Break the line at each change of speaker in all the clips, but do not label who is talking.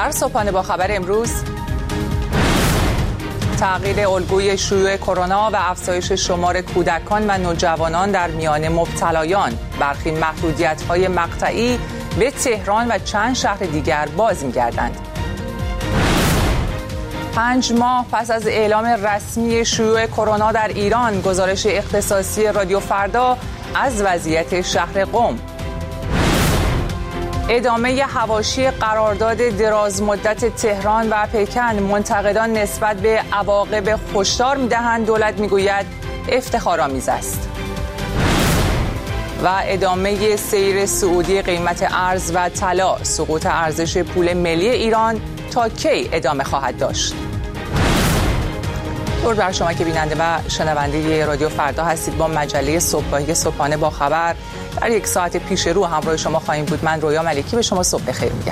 در صبحانه با خبر امروز، تغییر الگوی شیوع کرونا و افزایش شمار کودکان و نوجوانان در میان مبتلایان. برخی محدودیت‌های مقطعی به تهران و چند شهر دیگر باز می‌گردند. 5 ماه پس از اعلام رسمی شیوع کرونا در ایران، گزارش اختصاصی رادیو فردا از وضعیت شهر قم. ادامه حواشی قرارداد دراز مدت تهران و پکن. منتقدان نسبت به عواقب هشدار می‌دهند، دولت می‌گوید افتخارآمیز است. و ادامه سیر صعودی قیمت ارز و طلا. سقوط ارزش پول ملی ایران تا کی ادامه خواهد داشت؟ درود بر شما که بیننده و شنونده رادیو فردا هستید. با مجله صبحگاهی صبحانه با خبر در یک ساعت پیش رو همراه شما خواهیم بود. من رویا ملکی به شما صبح بخیر میگم.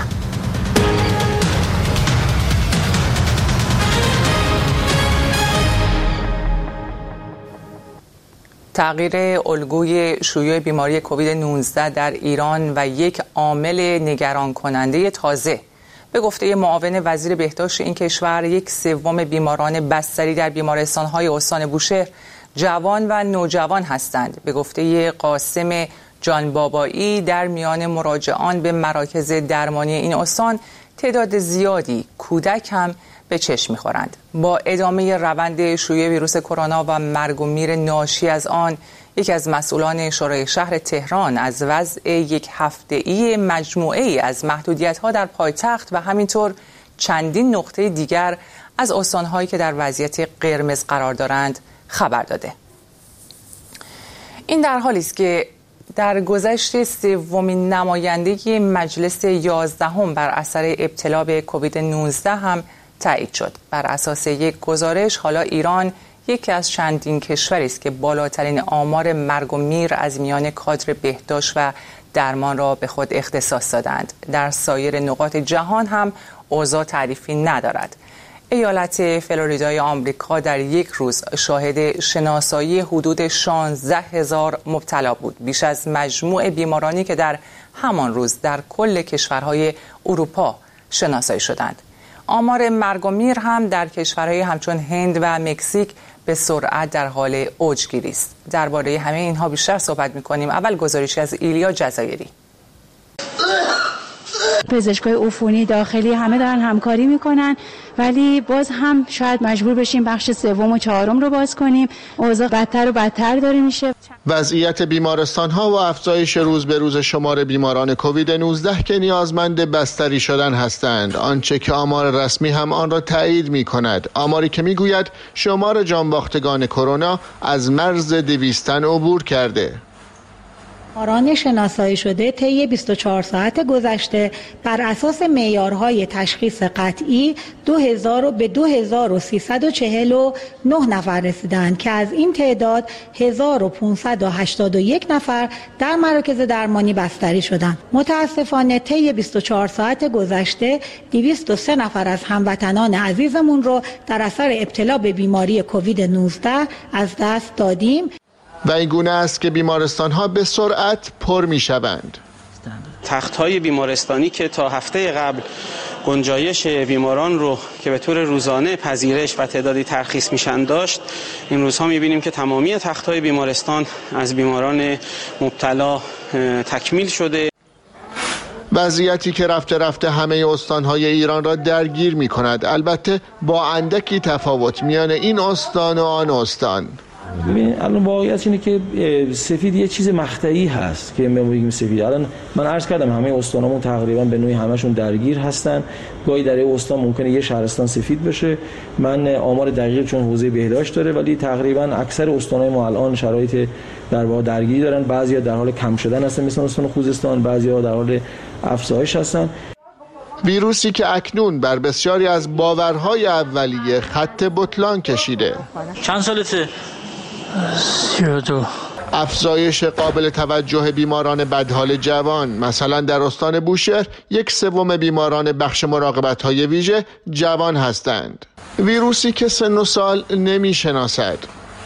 تغییر الگوی شیوع بیماری کووید 19 در ایران و یک عامل نگران کننده تازه. به گفته معاون وزیر بهداشت این کشور، 1/3 بیماران بستری در بیمارستان‌های استان بوشهر جوان و نوجوان هستند. به گفته قاسم جانبابایی، در میان مراجعان به مراکز درمانی این استان تعداد زیادی کودک هم به چشم می‌خورند. با ادامه روند شیوع ویروس کرونا و مرگ و میر ناشی از آن، یکی از مسئولان شورای شهر تهران از وضع یک هفته‌ای مجموعه‌ای از محدودیت‌ها در پایتخت و همینطور چندین نقطه دیگر از استان‌هایی که در وضعیت قرمز قرار دارند خبر داده. این در حالی است که در گذشت 3مین نمایندگی مجلس 11 بر اثر ابتلا به کووید 19 هم تایید شد. بر اساس یک گزارش، حالا ایران یکی از چندین کشوری است که بالاترین آمار مرگ و میر از میان کادر بهداشت و درمان را به خود اختصاص دادند. در سایر نقاط جهان هم اوضاع تعریفی ندارد. ایالت فلوریدای آمریکا در یک روز شاهد شناسایی حدود 16,000 مبتلا بود، بیش از مجموع بیمارانی که در همان روز در کل کشورهای اروپا شناسایی شدند. آمار مرگ و میر هم در کشورهای همچون هند و مکزیک به سرعت در حال اوجگیری است. درباره همه اینها بیشتر صحبت می‌کنیم. اول گزارشی از ایلیا جزایری.
پزشکای عفونی داخلی همه دارن همکاری میکنن، ولی باز هم شاید مجبور بشیم بخش 3 و 4 رو باز کنیم. اوضاع بدتر و بدتر داره میشه.
وضعیت بیمارستان‌ها و افزایش روز به روز شمار بیماران کووید 19 که نیازمند بستری شدن هستند. آنچه که آمار رسمی هم آن را تایید می‌کند. آماری که می‌گوید شمار جانباختگان کرونا از مرز 200 تن عبور کرده.
بیماران شناسایی شده طی 24 ساعت گذشته بر اساس معیارهای تشخیص قطعی 2000 به 2349 نفر رسیدند که از این تعداد 1581 نفر در مراکز درمانی بستری شدند. متاسفانه طی 24 ساعت گذشته 203 نفر از هموطنان عزیزمون رو در اثر ابتلا به بیماری کووید 19 از دست دادیم.
و این گونه است که بیمارستان‌ها به سرعت پر می‌شوند.
تخت‌های بیمارستانی که تا هفته قبل گنجایش بیماران رو که به طور روزانه پذیرش و تعدادی ترخیص میشن داشت، این روزها می‌بینیم که تمامی تخت‌های بیمارستان از بیماران مبتلا تکمیل شده.
وضعیتی که رفته رفته همه استان‌های ایران را درگیر می‌کند، البته با اندکی تفاوت میان این استان و آن استان.
ببین الان واقعیت اینه که سفید یه چیز مقطعی هست که ما میگیم سفید. الان من عرض کردم همه استانامون تقریبا به نوعی همشون درگیر هستن. گاهی در یه استان ممکنه یه شهرستان سفید بشه. من آمار دقیق چون حوزه بهداشت داره، ولی تقریبا اکثر استان‌های ما الان شرایط در واقع درگیری دارن. بعضیا در حال کم شدن هستن مثل استان خوزستان، بعضیا در حال افزایش هستن.
ویروسی که اکنون بر بسیاری از باورهای اولیه خط بطلان کشیده.
چند سالته؟ 32.
افزایش قابل توجه بیماران بدحال جوان. مثلا در استان بوشهر 1/3 بیماران بخش مراقبت‌های ویژه جوان هستند. ویروسی که سن و سال نمی‌شناسد.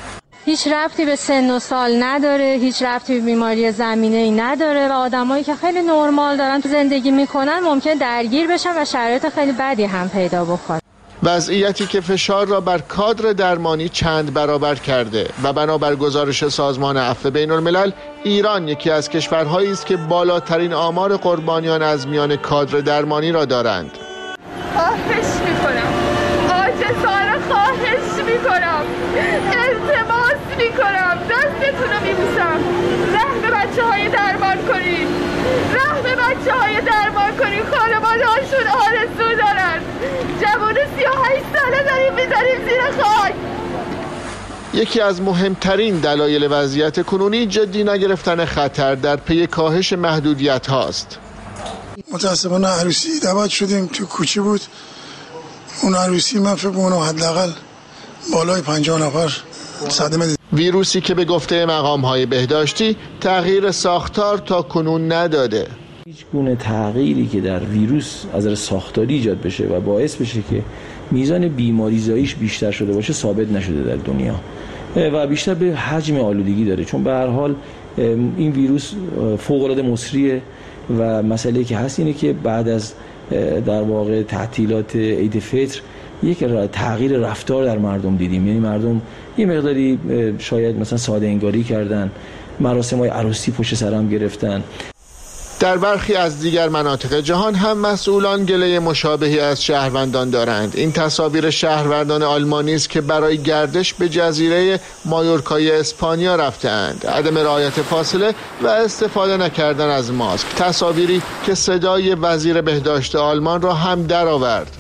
هیچ ربطی به سن و سال نداره، هیچ ربطی به بیماری زمینه‌ای نداره و آدمایی که خیلی نرمال دارن تو زندگی میکنن ممکن درگیر بشن و شرایط خیلی بدی هم پیدا بکنن.
وضعیتی که فشار را بر کادر درمانی چند برابر کرده و بنابر گزارش سازمان عفو بین‌الملل ایران یکی از کشورهایی است که بالاترین آمار قربانیان از میان کادر درمانی را دارند.
خواهش میکنم، عاجزانه خواهش میکنم، التماس میکنم، دستتون رو میبوسم، رحم به بچه‌های درمان کنید، رحم به بچه‌های درمان کنید. خانواده‌هاشون آرزو دارن. جوان 38 ساله داریم میذاریم زیر خاک.
یکی از مهمترین دلایل وضعیت کنونی جدی نگرفتن خطر در پی کاهش محدودیت هاست.
متاسفانه عروسی دعوت شدیم، تو کوچه بود. اون عروسی من فکر کنم حداقل بالای 50 نفر صدمه دید.
ویروسی که به گفته مقام‌های بهداشتی تغییر ساختار تا کنون نداده.
هیچ گونه تغییری که در ویروس از نظر ساختاری ایجاد بشه و باعث بشه که میزان بیماریزاییش بیشتر شده باشه ثابت نشده در دنیا و بیشتر به حجم آلودگی داره، چون به هر حال این ویروس فوق‌العاده مسریه و مسئله که هست اینه که بعد از در واقع تعطیلات عید فطر یک تغییر رفتار در مردم دیدیم. یعنی مردم یه مقداری شاید مثلا ساده انگاری کردن، مراسم‌های عروسی پشت سر هم گرفتن.
در برخی از دیگر مناطق جهان هم مسئولان گله مشابهی از شهروندان دارند. این تصاویر شهروندان آلمانی است که برای گردش به جزیره مایورکای اسپانیا رفتند. عدم رعایت فاصله و استفاده نکردن از ماسک، تصاویری که صدای وزیر بهداشت آلمان را هم درآورد.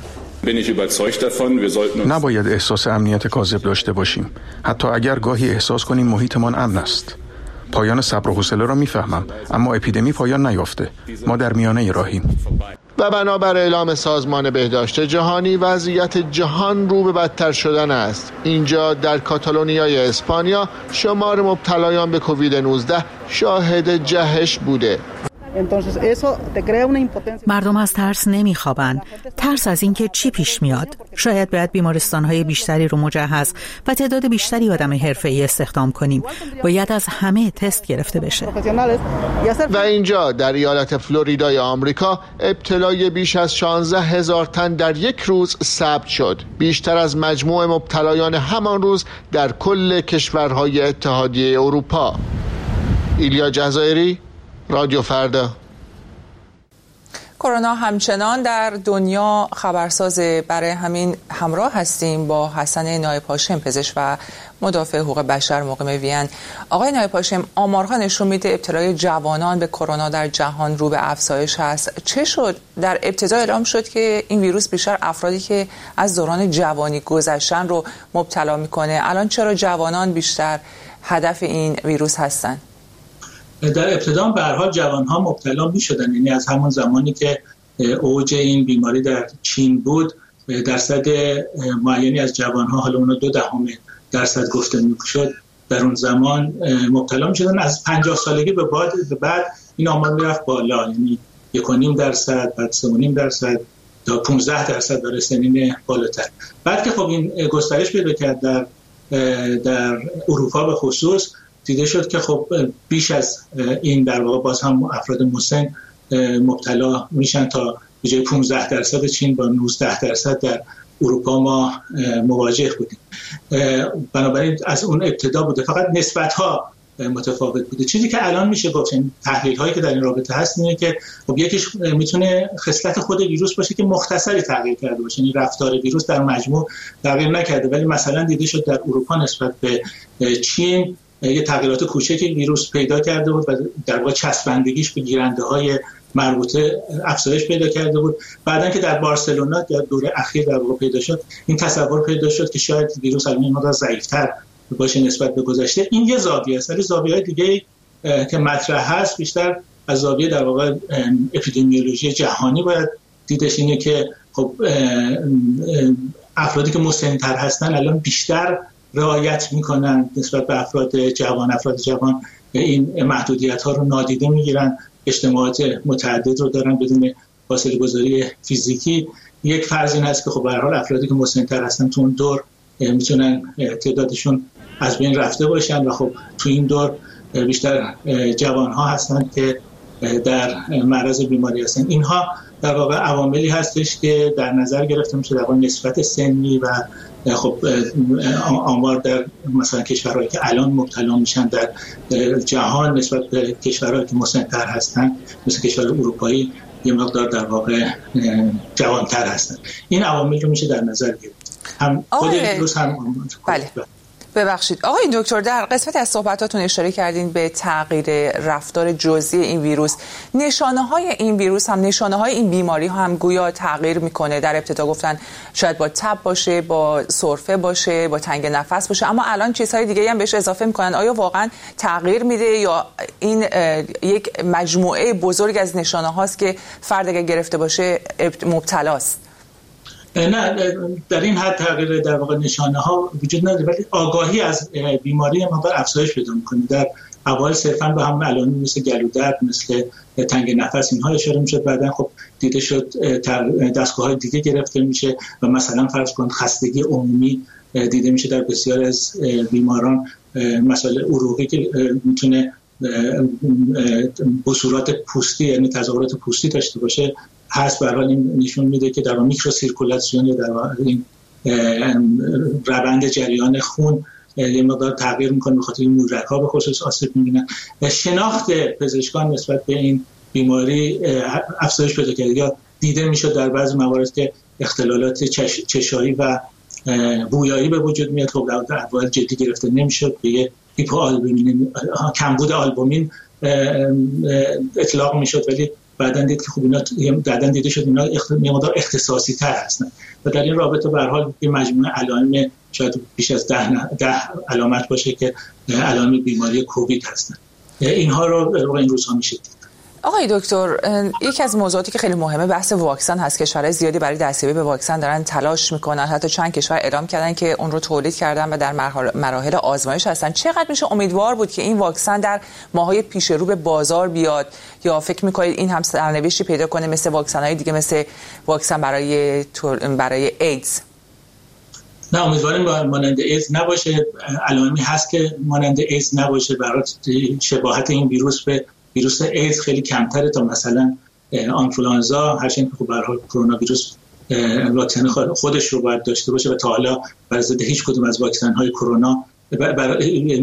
نباید احساس امنیت کاذب داشته باشیم، حتی اگر گاهی احساس کنیم محیطمان امن است. پایان صبر و حوصله را میفهمم، اما اپیدمی پایان نیافته. ما در میانه راهیم.
و بنابر اعلام سازمان بهداشت جهانی وضعیت جهان رو به بدتر شدن است. اینجا در کاتالونیای اسپانیا شمار مبتلایان به کووید 19 شاهد جهش بوده.
مردم از ترس نمیخوابن. ترس از اینکه چی پیش میاد. شاید باید بیمارستان‌های بیشتری رو مجهز و تعداد بیشتری آدم حرفه‌ای استخدام کنیم. باید از همه تست گرفته بشه.
و اینجا در ایالت فلوریدای آمریکا ابتلای بیش از 16,000 تن در یک روز ثبت شد. بیشتر از مجموع مبتلایان همان روز در کل کشورهای اتحادیه اروپا. ایلیا جزایری، رادیو فردا.
کرونا همچنان در دنیا خبرسازه. برای همین همراه هستیم با حسن نایب هاشم، پزشک و مدافع حقوق بشر مقیم وین. آقای نایب هاشم، آمارها نشون میده ابتلای جوانان به کرونا در جهان رو به افزایش هست. چه شد؟ در ابتدا اعلام شد که این ویروس بیشتر افرادی که از دوران جوانی گذشتن رو مبتلا میکنه. الان چرا جوانان بیشتر هدف این ویروس هستن؟
در ابتدا به هر حال جوان‌ها مبتلا می‌شدن، یعنی از همون زمانی که اوج این بیماری در چین بود درصد معینی از جوان‌ها، حالا اون 0.2% گفته می‌شد، در اون زمان مبتلا می‌شدن. از 50 سالگی به بعد این آمار میرفت بالا، یعنی 1.5%، بعد 3.5% تا 15% برای سنین بالاتر. بعد که خب این گسترش پیدا کرد در اروپا به خصوص، دیده شد که خب بیش از این در واقع باز هم افراد مسن مبتلا میشن، تا به جای 15% چین با 19% در اروپا ما مواجه بودیم. بنابراین از اون ابتدا بوده، فقط نسبت‌ها متفاوت بوده. چیزی که الان میشه گفت، این تحلیل‌هایی که در این رابطه هست اینه که خب یکیش میتونه خصلت خود ویروس باشه که مختصری تغییر کرده باشه، یعنی رفتار ویروس در مجموع تغییر نکرده، ولی مثلا دیده شد در اروپا نسبت به چین یه تغییرات کوچکی ویروس پیدا کرده بود و در واقع چسبندگیش به گیرنده‌های مربوطه افزایش پیدا کرده بود. بعدن که در بارسلونا در دوره اخیر در واقع پیدا شد، این تصور پیدا شد که شاید ویروس الان این مقدار ضعیف‌تر باشه نسبت به گذشته. این یه زاویه است، ولی زاویه‌های دیگه که مطرح هست بیشتر از زاویه در واقع اپیدمیولوژی جهانی باید دیدش. اینه که خب افرادی که مسن‌تر هستن الان بیشتر رعایت میکنن نسبت به افراد جوان این محدودیت ها رو نادیده میگیرن، اجتماعات متعدد رو دارن بدون فاصله گذاری فیزیکی. یک فرض این هست که خب به هر حال افرادی که مسن‌تر هستن تو اون دور میتونن تعدادشون از بین رفته باشن و خب تو این دور بیشتر جوانها هستن که در معرض بیماری هستن. اینها در واقع عواملی هستش که در نظر گرفته میشه در واقع نسبت سنی و خب آمار در مثلا کشورهایی که الان مبتلا میشن در جهان نسبت به کشورهایی که مسن‌تر هستن مثل کشور اروپایی یه مقدار در واقع جوانتر هستن. این عوامل رو میشه در نظر گرفت. هم خود ویروس هم
بله. ببخشید آقای دکتر، در قسمت از صحبتاتون اشاره کردین به تغییر رفتار جزئی این ویروس. نشانه‌های این ویروس هم نشانه‌های این بیماری هم گویا تغییر میکنه. در ابتدا گفتن شاید با تب باشه، با سرفه باشه، با تنگ نفس باشه، اما الان چیزهای دیگه هم بهش اضافه میکنن. آیا واقعا تغییر میده یا این یک مجموعه بزرگ از نشانه‌هاست که فرد اگه گرفته باشه مبتلاست؟
نه، در این حد تغییر در واقع نشانه ها وجود نداره، ولی آگاهی از بیماری مقدار افزایش پیدا میکنه. در اوایل صرفا به همون علائم مثل گلودرد، مثل تنگ نفس اینها اشاره میشد، بعدن خب دیده شد دستگاه‌های دیگه گرفته میشه و مثلا فرض کن خستگی عمومی دیده میشه در بسیار از بیماران، مسائل عروقی که میتونه بصورات پوستی یعنی تظاهرات پوستی داشته باشه هست. به هر حال این نشون میده که در میکرو سیرکولاسیون یا در این روند جریان خون یه مقدار تغییر میکنه، به خاطر این مورک‌ها به خصوص آسیب میبینن. شناخت پزشکان نسبت به این بیماری افزایش پیدا کرده، یا دیده میشد در بعضی موارد که اختلالات چشایی و بویایی به وجود میاد. خب در اوایل جدی گرفته نمیشد، به یه هیپوآلبومین، کمبود آلبومین اطلاق میشد، ولی بعدن دید که خب اینا بعدن دیده شد اینا مقدار اختصاصی تر هستن و در این رابطه به هر حال یه مجموعه علائم شاید بیش از 10 علامت باشه که علائم بیماری کووید هستن. اینها رو این روزها میشه دید.
آقای دکتر، یکی از موضوعاتی که خیلی مهمه بحث واکسن هست. کشورهای زیادی برای دستیابی به واکسن دارن تلاش میکنن، حتی چند کشور اعلام کردن که اون رو تولید کردن و در مراحل آزمایش هستن. چقدر میشه امیدوار بود که این واکسن در ماهای پیش رو به بازار بیاد، یا فکر میکنید این هم سرنوشتی پیدا کنه مثل واکسن‌های دیگه، مثل واکسن برای ایدز؟
نه، امیدواریم مانند ایدز نباشه. علائمی هست که مانند ایدز نباشه. برای شباهت این ویروس به ویروس ایدز خیلی کمتره تا مثلا آنفولانزا، هرچند که خب به هر حال کرونا ویروس واکسن خودش رو باید داشته باشه و تا حالا بر ضد هیچ کدوم از واکسن های کرونا برای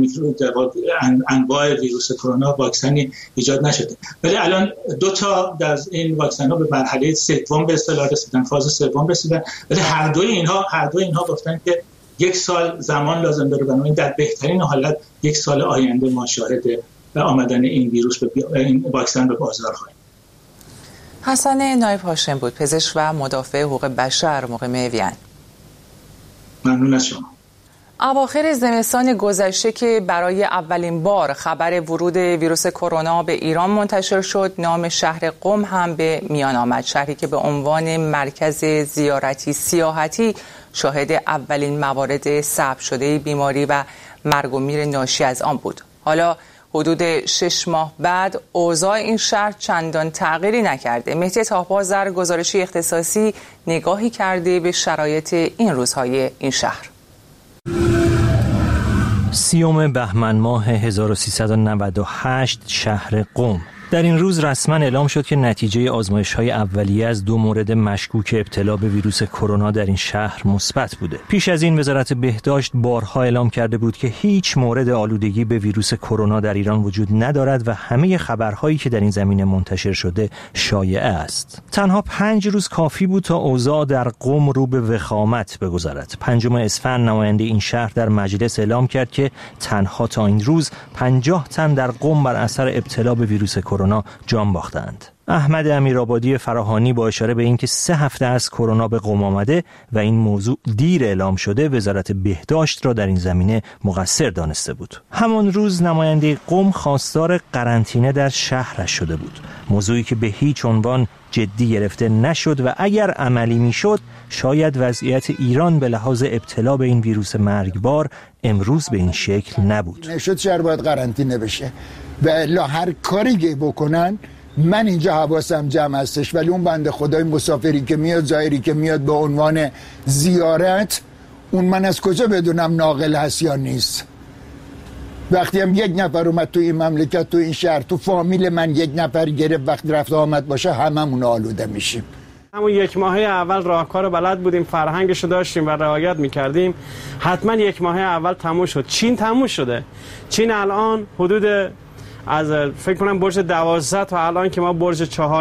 انواع ویروس کرونا واکسنی ایجاد نشده. ولی الان 2 تا از این واکسن ها به مرحله سوم به اصطلاح رسیدن، فاز سوم رسیدن، ولی هر دو اینها گفتن که 1 سال زمان لازم داره. بنابراین در بهترین حالت 1 سال آینده ما شاهد آمدن این ویروس این واکسن به بازار خواهیم.
حسن نایب هاشم بود، پزشک و مدافع حقوق بشر، مقیم وین.
ممنون از شما.
اواخر زمستان گذشته که برای اولین بار خبر ورود ویروس کرونا به ایران منتشر شد، نام شهر قم هم به میان آمد. شهری که به عنوان مرکز زیارتی سیاحتی شاهد اولین موارد ثبت شده بیماری و مرگ و میر ناشی از آن بود. حالا حدود 6 ماه بعد اوضاع این شهر چندان تغییری نکرده. مهدی طاهباز در گزارشی اختصاصی نگاهی کرده به شرایط این روزهای این شهر.
30 بهمن ماه 1398 شهر قم. در این روز رسما اعلام شد که نتیجه آزمایش‌های اولیه از 2 مورد مشکوک ابتلا به ویروس کرونا در این شهر مثبت بوده. پیش از این وزارت بهداشت بارها اعلام کرده بود که هیچ مورد آلودگی به ویروس کرونا در ایران وجود ندارد و همه خبرهایی که در این زمینه منتشر شده شایعه است. تنها 5 روز کافی بود تا اوضاع در قم رو به وخامت بگذارد. 5 اسفند نماینده این شهر در مجلس اعلام کرد که تنها تا این روز 50 تن در قم بر اثر ابتلا به ویروس کرونا جان باختند. احمد امیرآبادی فراهانی با اشاره به اینکه 3 هفته از کرونا به قم آمده و این موضوع دیر اعلام شده، وزارت بهداشت را در این زمینه مقصر دانسته بود. همان روز نماینده قم خواستار قرنطینه در شهرش شده بود، موضوعی که به هیچ عنوان جدی گرفته نشد و اگر عملی میشد شاید وضعیت ایران به لحاظ ابتلا به این ویروس مرگبار امروز به این شکل نبود.
نشد شهر باید قرنطینه بشه و الا هر کاری که بکنن من اینجا حواسم جمع هستش، ولی اون بنده خدای مسافری که میاد، زائری که میاد به عنوان زیارت، اون من از کجا بدونم ناقل هست یا نیست؟ وقتی هم یک نفر اومد تو این مملکت، تو این شهر، تو فامیل من یک نفر گرفت، وقتی رفت آمد باشه هممون آلوده میشیم.
همون یک ماهه اول راهکار بلد بودیم، فرهنگشو داشتیم و رعایت میکردیم، حتما یک ماهه اول تموم شد. چین تموم شده. چین الان حدود از فکر کنم برج 12 تا الان که ما برج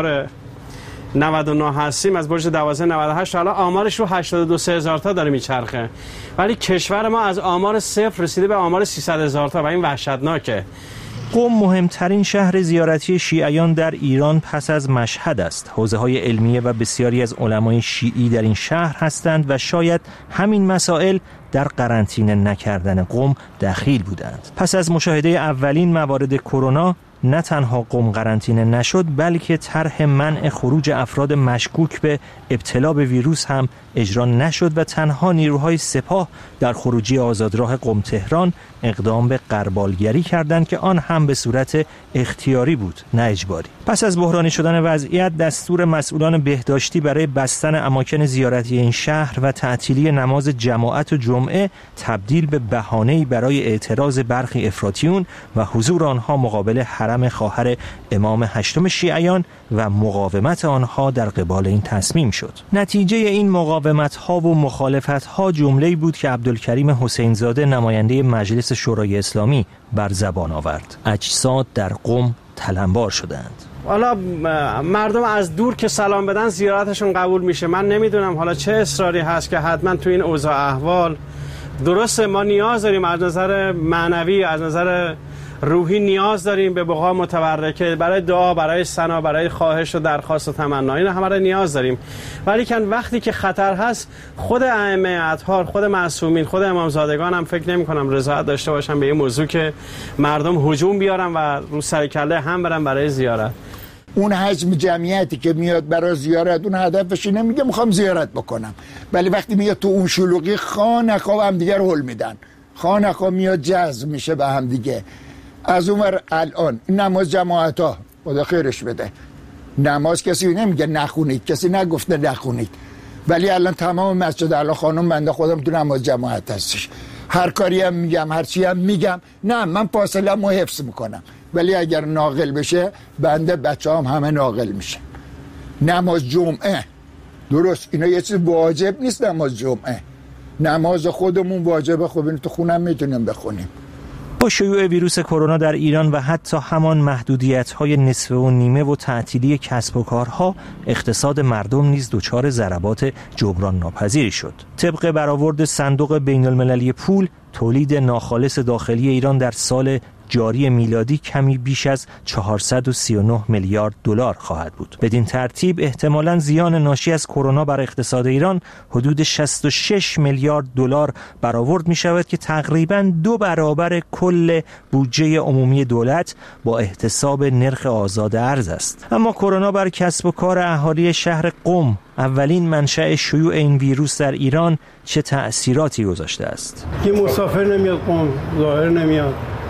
499 هستیم، از برج 12 98 تا الان آمارش رو 82,000 تا داره میچرخه، ولی کشور ما از آمار 0 رسیده به آمار 300,000 تا و این وحشتناکه.
قم مهمترین شهر زیارتی شیعیان در ایران پس از مشهد است. حوزه‌های علمیه و بسیاری از علمای شیعی در این شهر هستند و شاید همین مسائل در قرنطینه نکردن قم دخیل بودند. پس از مشاهده اولین موارد کرونا، نه تنها قم قرنطینه نشد، بلکه طرح منع خروج افراد مشکوک به ابتلا به ویروس هم اجرا نشد و تنها نیروهای سپاه در خروجی آزادراه قم تهران اقدام به غربالگری کردند که آن هم به صورت اختیاری بود نه اجباری. پس از بحرانی شدن وضعیت، دستور مسئولان بهداشتی برای بستن اماکن زیارتی این شهر و تعطیلی نماز جماعت و جمعه تبدیل به بهانه‌ای برای اعتراض برخی افراطیون و حضور آنها مقابل حرم خواهر امام هشتم شیعیان و مقاومت آنها در قبال این تصمیم شد. نتیجه این مقاومت‌ها و مخالفت‌ها جمله‌ای بود که عبدالکریم حسینزاده نماینده مجلس شورای اسلامی بر زبان آورد. اجساد در قم تلمبار شدند.
حالا مردم از دور که سلام بدن زیارتشون قبول میشه. من نمیدونم حالا چه اصراری هست که حتما تو این اوضاع احوال، درسته ما نیاز داریم از نظر معنوی، از نظر روحی نیاز داریم به بقا متبرکه، برای دعا، برای ثنا، برای خواهش و درخواست و تمنا، این همه را نیاز داریم. ولی وقتی که خطر هست، خود ائمه اطهار، خود معصومین، خود امامزادگان هم فکر نمی‌کنم رضایت داشته باشن به این موضوع که مردم هجوم بیارن و رو سر کله هم برن برای زیارت.
اون حجم جمعیتی که میاد برای زیارت، اون هدفش اینه، میگه میخوام زیارت بکنم، ولی وقتی میاد تو اون شلوغی، خانقا هم دیگه هول میدن، خانقا میاد جذب میشه به هم دیگه. از اونور الان نماز جماعت ها خدا خیرش بده، نماز کسی نمیگه نخونید، کسی نگفته نخونید، ولی الان تمام مسجد الان خانم بنده خودم تو نماز جماعت هستش، هر کاری هم میگم، هر چی هم میگم، نه من فاصله مو حفظ میکنم، ولی اگر ناقل بشه بنده بچه هم همه ناقل میشه. نماز جمعه درست اینا یه چیز واجب نیست، نماز جمعه نماز خودمون واجبه، خب اینو تو خونم میتونیم بخونیم.
با شیوع ویروس کرونا در ایران و حتی همان محدودیت‌های نصف و نیمه و تعطیلی کسب و کارها، اقتصاد مردم نیز دچار ضربات جبران ناپذیری شد. طبق برآورد صندوق بین‌المللی پول، تولید ناخالص داخلی ایران در سال جاری میلادی کمی بیش از 439 میلیارد دلار خواهد بود. بدین ترتیب احتمالاً زیان ناشی از کرونا بر اقتصاد ایران حدود 66 میلیارد دلار برآورد می شود که تقریباً 2 برابر کل بودجه عمومی دولت با احتساب نرخ آزاد ارز است. اما کرونا بر کسب و کار اهالی شهر قم، اولین منشأ شیوع این ویروس در ایران، چه تأثیراتی گذاشته است؟
یه مسافر نمیاد قم، ظاهر نمیاد،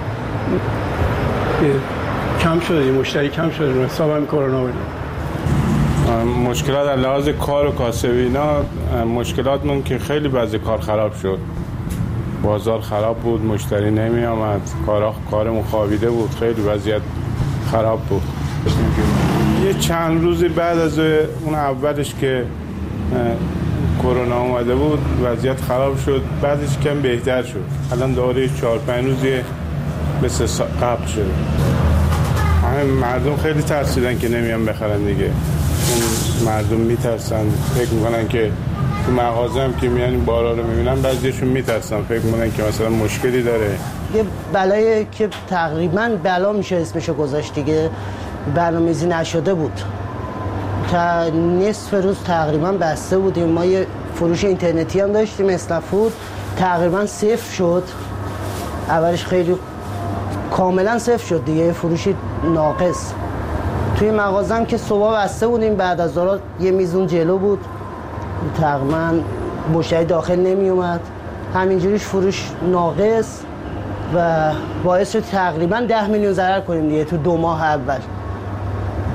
کم شده، مشتری کم شده، حسابم کرونا بود.
مشکلات در لحاظ کار و کاسبی اینا، مشکلاتمون که خیلی بعضی کار خراب شد، بازار خراب بود، مشتری نمی آمد، کارمون خوابیده بود، خیلی وضعیت خراب بود. یه چند روزی بعد از اون اولش که کرونا اومده بود وضعیت خراب شد، بعدش کم بهتر شد، الان دوره 4-5 روزی مثل قبل شده. همه مردم خیلی ترسیدن که نمیان بخرن دیگه، اون مردم میترسن، فکر میکنن که تو مغازه هم که میان بارا رو میبینن بعضیشون میترسن، فکر میکنن که مثلا مشکلی داره.
یه بلایی که تقریبا بلا میشه اسمشو گذاشت دیگه، برنامه‌ریزی نشده بود، تا نصف روز تقریبا بسته بودیم. ما یه فروش اینترنتی هم داشتیم، اسنفود، تقریبا صفر شد، اولش خیلی کاملا صفر شد دیگه، فروشی ناقص. توی مغازم که صبح بسته بودیم، بعد از ظهر یه میزون جلو بود، تقریبا مشتری داخل نمی اومد، همینجوریش فروش ناقص و باعث شد تقریبا 10 میلیون ضرر کنیم دیگه تو 2 ماه اول.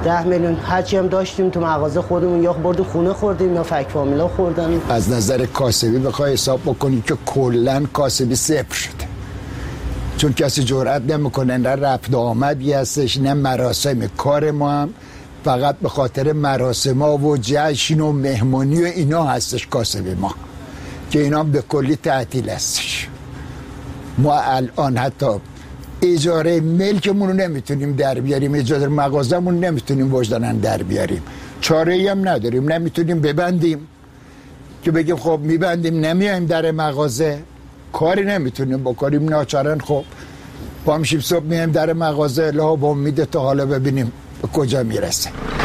10 میلیون هرچی هم داشتیم تو مغازه خودمون یا برد خونه خوردیم یا فک فامیلا خوردن.
از نظر کاسبی بخوای حساب بکنی که کلا کاسبی صفر شده، چون کسی جرئت نمیکنه، نه رفت آمدی هستش نه مراسم. کار ما هم فقط به خاطر مراسم ها و جشن و مهمانی و اینا هستش کاسبی ما، که اینا به کلی تعطیل هستش. ما الان حتی اجاره ملکمون رو نمیتونیم در بیاریم، اجاره مغازمون نمیتونیم وجدانن در بیاریم، چاره‌ای هم نداریم، نمیتونیم ببندیم که بگیم خب میبندیم نمیایم در مغازه، کاری نمیتونیم بکنیم، ناچارن خب پا میشیم صبح میایم در مغازه الها با امید تا حالا ببینیم به کجا میرسه.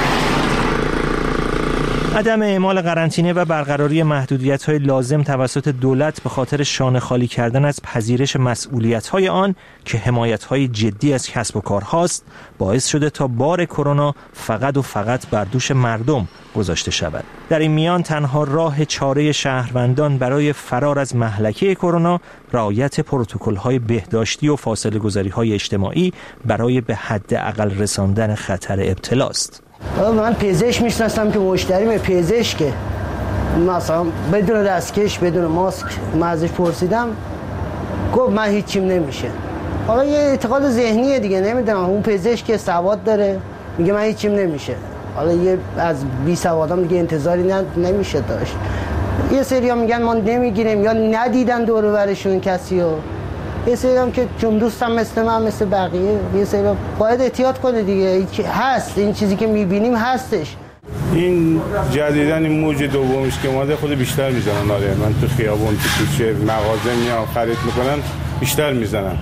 عدم اعمال قرنطینه و برقراری محدودیت‌های لازم توسط دولت به خاطر شانه خالی کردن از پذیرش مسئولیت‌های آن که حمایت‌های جدی از کسب و کارهاست باعث شده تا بار کرونا فقط و فقط بر دوش مردم گذاشته شود. در این میان تنها راه چاره شهروندان برای فرار از مهلکه کرونا رعایت پروتکل‌های بهداشتی و فاصله گذاری‌های اجتماعی برای به حداقل رساندن خطر ابتلاست.
من پزشک میشناسم که مشتریم پزشکه، مثلا بدون دستکش بدون ماسک من ازش پرسیدم گفت من هیچیم نمیشه. حالا یه اعتقاد ذهنیه دیگه، نمیدونم اون پزشک سواد داره میگه من هیچیم نمیشه، حالا یه از بی سوادام دیگه انتظاری نمیشه داشت. یه سری ها میگن ما نمیگیریم یا ندیدن دور و برشون کسی رو، یه سری هم که چون دوستم مثل من مثل بقیه، یه سری باید احتیاط کنه دیگه. هست این چیزی که میبینیم هستش.
این جدیدن این موج دومش که اومده خود بیشتر میزنن. آره من تو خیابون تو کوچه مغازه میام خرید میکنن بیشتر میزنن.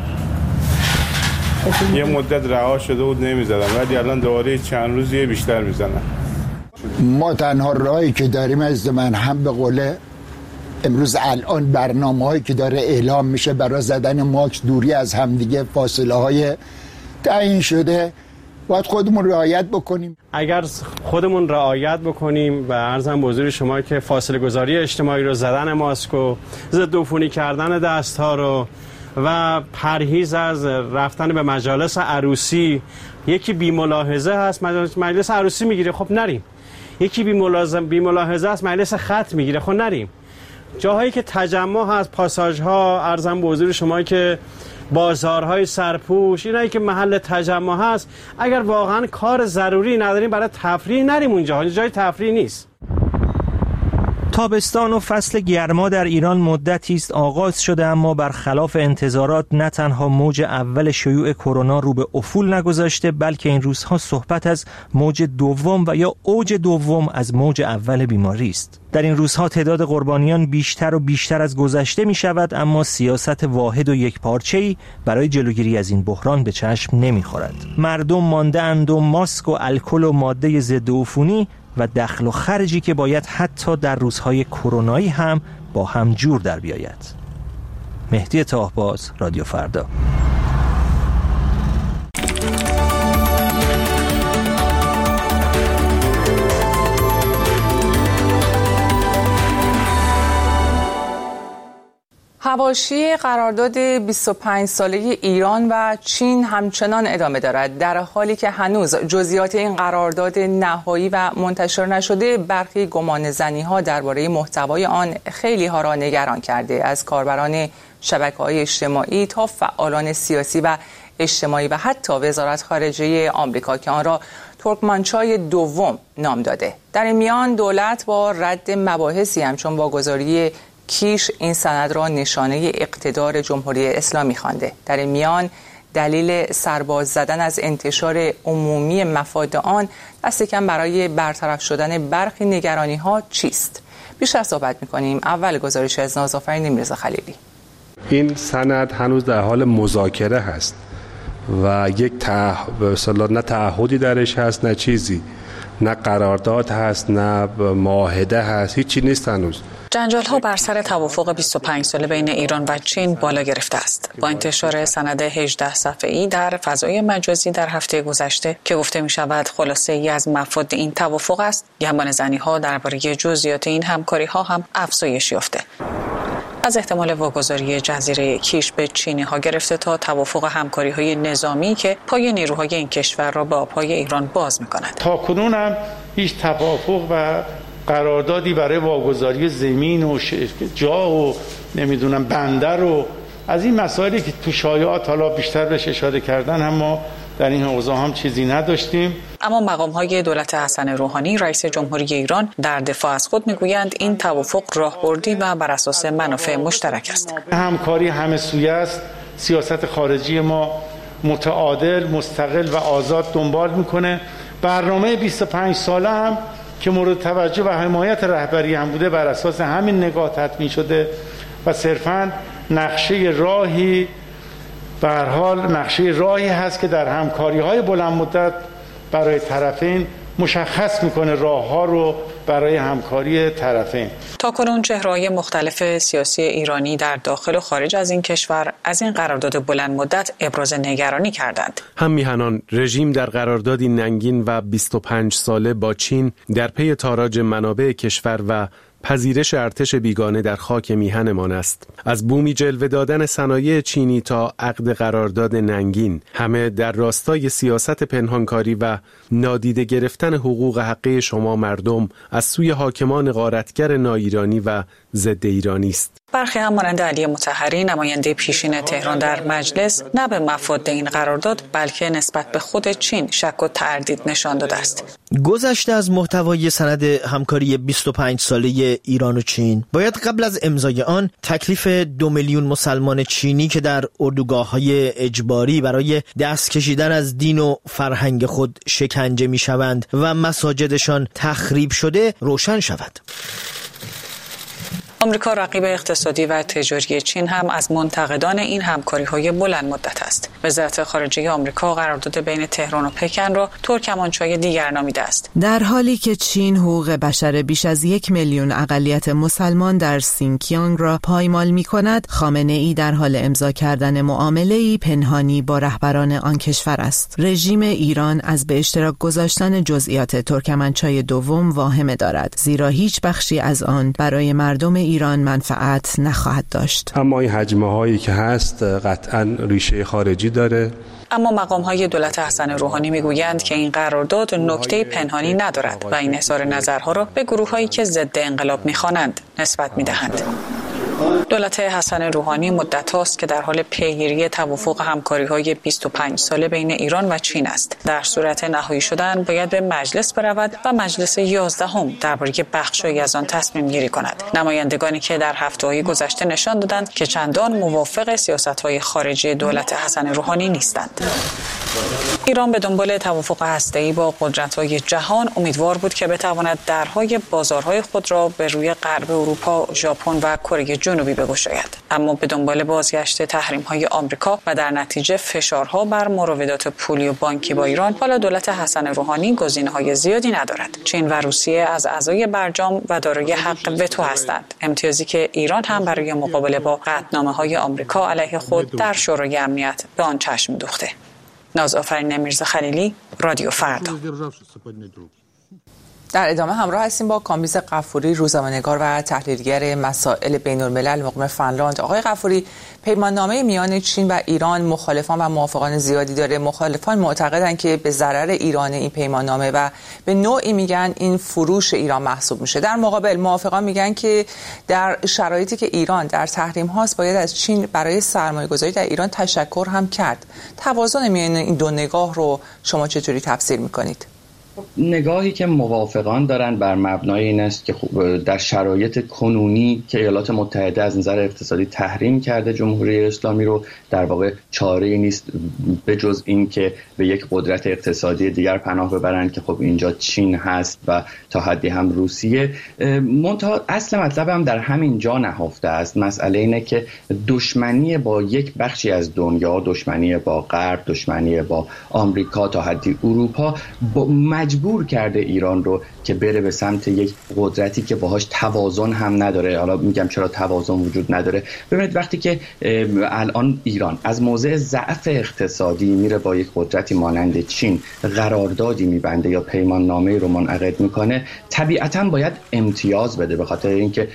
یه مدت رها شده بود نمیزدن ولی الان دوباره چند روزیه بیشتر میزنن.
ما تنها راهی که داریم از من هم به قوله امروز الان برنامه‌هایی که داره اعلام میشه برای زدن ماکس، دوری از همدیگه، فاصله های تعیین شده، باید خودمون رعایت بکنیم.
اگر خودمون رعایت بکنیم و عرضم به حضور شما که فاصله گذاری اجتماعی رو، زدن ماسک و ضد عفونی کردن دست ها رو و پرهیز از رفتن به مجالس عروسی، یکی بی ملاحظه هست مجلس عروسی میگیره خب نریم، یکی بی ملاحظه است مجلس خط میگیره خب نریم. جاهایی که تجمع هست، پاساژها، عرضم به حضور شما که بازارهای سرپوش، اینایی که محل تجمع هست، اگر واقعا کار ضروری نداریم برای تفریح نریم اونجا، جای تفریح نیست.
تابستان و فصل گرما در ایران مدتی است آغاز شده، اما برخلاف انتظارات نه تنها موج اول شیوع کرونا رو به افول نگذاشته، بلکه این روزها صحبت از موج دوم و یا اوج دوم از موج اول بیماری است. در این روزها تعداد قربانیان بیشتر و بیشتر از گذشته می شود، اما سیاست واحد و یکپارچه‌ای برای جلوگیری از این بحران به چشم نمی خورد. مردم مانده اند و ماسک و الکل و ماده ضد عفونی و دخل و خرجی که باید حتی در روزهای کرونایی هم با هم جور در بیاید. مهدی طاهباز، رادیو فردا.
حواشی قرارداد 25 ساله ایران و چین همچنان ادامه دارد، در حالی که هنوز جزئیات این قرارداد نهایی و منتشر نشده. برخی گمانه‌زنی‌ها درباره محتوای آن خیلی ها را نگران کرده، از کاربران شبکه‌های اجتماعی تا فعالان سیاسی و اجتماعی و حتی وزارت خارجه آمریکا که آن را ترکمانچای دوم نام داده. در این میان دولت با رد مباحثی همچون واگذاری کیش این سند را نشانه اقتدار جمهوری اسلامی خوانده. در این میان دلیل سرباز زدن از انتشار عمومی مفاد آن دست کم برای برطرف شدن برخی نگرانی ها چیست؟ بیشتر صحبت می‌کنیم. اول گزارش از نازآفرین میرزا خلیلی.
این سند هنوز در حال مذاکره هست و یک نه تعهدی درش هست نه چیزی، نه قرارداد هست نه معاهده هست، هیچی نیست هنوز.
جنجال ها بر سر توافق 25 ساله بین ایران و چین بالا گرفته است. با انتشار سند 18 صفحه‌ای در فضای مجازی در هفته گذشته که گفته می شود خلاصه ای از مفاد این توافق است، گمانه‌زنی ها درباره جزئیات این همکاری ها هم افزایش یافته. از احتمال واگذاری جزیره کیش به چینی‌ها گرفته تا توافق همکاری‌های نظامی که پای نیروهای این کشور را به آب‌های ایران باز می‌کند.
تاکنون هم هیچ توافق و قراردادی برای واگذاری زمین و جا و نمیدونم بندر و از این مسائلی که تو شایعات حالا بیشتر بهش اشاره کردن هم ما در این اوضاع هم چیزی نداشتیم.
اما مقام‌های دولت حسن روحانی رئیس جمهوری ایران در دفاع از خود میگویند این توافق راهبردی و بر اساس منافع مشترک است.
همکاری همه سویه است. سیاست خارجی ما متعادل، مستقل و آزاد دنبال میکنه. برنامه 25 ساله هم که مورد توجه و حمایت رهبری هم بوده بر اساس همین نگاه تدوین شده و صرفاً نقشه راهی به هر حال نقشه راهی هست که در همکاری‌های بلند مدت برای طرفین مشخص میکنه راه‌ها رو برای همکاری طرفین.
تاکنون چهره‌های مختلف سیاسی ایرانی در داخل و خارج از این کشور از این قرارداد بلند مدت ابراز نگرانی کردند.
هم میهنان رژیم در قراردادی ننگین و 25 ساله با چین در پی تاراج منابع کشور و پذیرش ارتش بیگانه در خاک میهنمان است. از بومی جلوه دادن صنایع چینی تا عقد قرارداد ننگین، همه در راستای سیاست پنهانکاری و نادیده گرفتن حقوق حقه شما مردم از سوی حاکمان غارتگر ناایرانی و ضد ایرانی است.
برخی هم مانند علی مطهری نماینده پیشین تهران در مجلس نه به مفاد این قرارداد بلکه نسبت به خود چین شک و تردید نشان داده است.
گذشته از محتوای سند همکاری 25 ساله ایران و چین، باید قبل از امضای آن تکلیف 2 میلیون مسلمان چینی که در اردوگاه‌های اجباری برای دست کشیدن از دین و فرهنگ خود شکنجه می‌شوند و مساجدشان تخریب شده روشن شود.
آمریکا رقیب اقتصادی و تجاری چین هم از منتقدان این همکاری‌های بلند مدت است. وزارت خارجه آمریکا قرارداد بین تهران و پکن را ترکمانچای دیگر نامیده است.
در حالی که چین حقوق بشر بیش از 1 میلیون اقلیت مسلمان در سینکیانگ را پایمال می‌کند، خامنه‌ای در حال امضا کردن معامله‌ای پنهانی با رهبران آن کشور است. رژیم ایران از به اشتراک گذاشتن جزئیات ترکمانچای دوم واهمه دارد، زیرا هیچ بخشی از آن برای مردم ایران منفعت نخواهد داشت.
اما این حجمه هایی که هست قطعاً ریشه خارجی داره.
اما مقام‌های دولت حسن روحانی میگویند که این قرارداد نکته پنهانی ندارد و این اظهار نظرها را به گروه‌هایی که ضد انقلاب می‌خوانند نسبت می‌دهند. دولت حسن روحانی مدت هاست که در حال پیگیری توافق همکاری‌های 25 ساله بین ایران و چین است. در صورت نهایی شدن باید به مجلس برود و مجلس 11 درباره بخشی از آن تصمیم گیری کند. نمایندگانی که در هفته‌های گذشته نشان دادند که چندان موافق سیاست‌های خارجی دولت حسن روحانی نیستند. ایران به دنبال توافق هسته‌ای با قدرت‌های جهان امیدوار بود که بتواند درهای بازارهای خود را به روی غرب اروپا، ژاپن و کره جنوبی بگشاید. اما به دنبال بازگشت تحریم‌های آمریکا و در نتیجه فشارها بر مروادات پولی و بانکی با ایران، حالا دولت حسن روحانی گزینه‌های زیادی ندارد. چین و روسیه از اعضای برجام و دارای حق وتو هستند، امتیازی که ایران هم برای مقابله با قطعنامه‌های آمریکا علیه خود در شورای امنیت به آن چشم دوخته. نازآفرین میرزا خلیلی، رادیو فردا.
در ادامه همراه هستیم با کامبیز غفوری، روزنامه‌نگار و تحلیلگر مسائل بین‌الملل مقیم فنلاند. آقای غفوری، پیماننامه میان چین و ایران مخالفان و موافقان زیادی داره. مخالفان معتقدند که به ضرر ایران این پیماننامه و به نوعی میگن این فروش ایران محسوب میشه. در مقابل موافقان میگن که در شرایطی که ایران در تحریم هاست باید از چین برای سرمایه‌گذاری در ایران تشکر هم کرد. توازن میان این دو نگاه رو شما چطوری تفسیر میکنید؟
نگاهی که موافقان دارن بر مبنای این است که در شرایط کنونی که ایالات متحده از نظر اقتصادی تحریم کرده جمهوری اسلامی رو، در واقع چاره‌ای نیست به جز این که به یک قدرت اقتصادی دیگر پناه ببرند که خب اینجا چین هست و تا حدی هم روسیه. منتها اصل مطلب هم در همین جا نهفته است. مسئله اینه که دشمنی با یک بخشی از دنیا، دشمنی با غرب، دشمنی با آمریکا، تا حدی اروپا، مجبور کرده ایران رو که بره به سمت یک قدرتی که باهاش توازن هم نداره. حالا میگم چرا توازن وجود نداره. ببینید وقتی که الان ایران از موضع ضعف اقتصادی میره با یک قدرتی مانند چین قراردادی میبنده یا پیمان نامه رو منعقد میکنه، طبیعتاً باید امتیاز بده به خاطر اینکه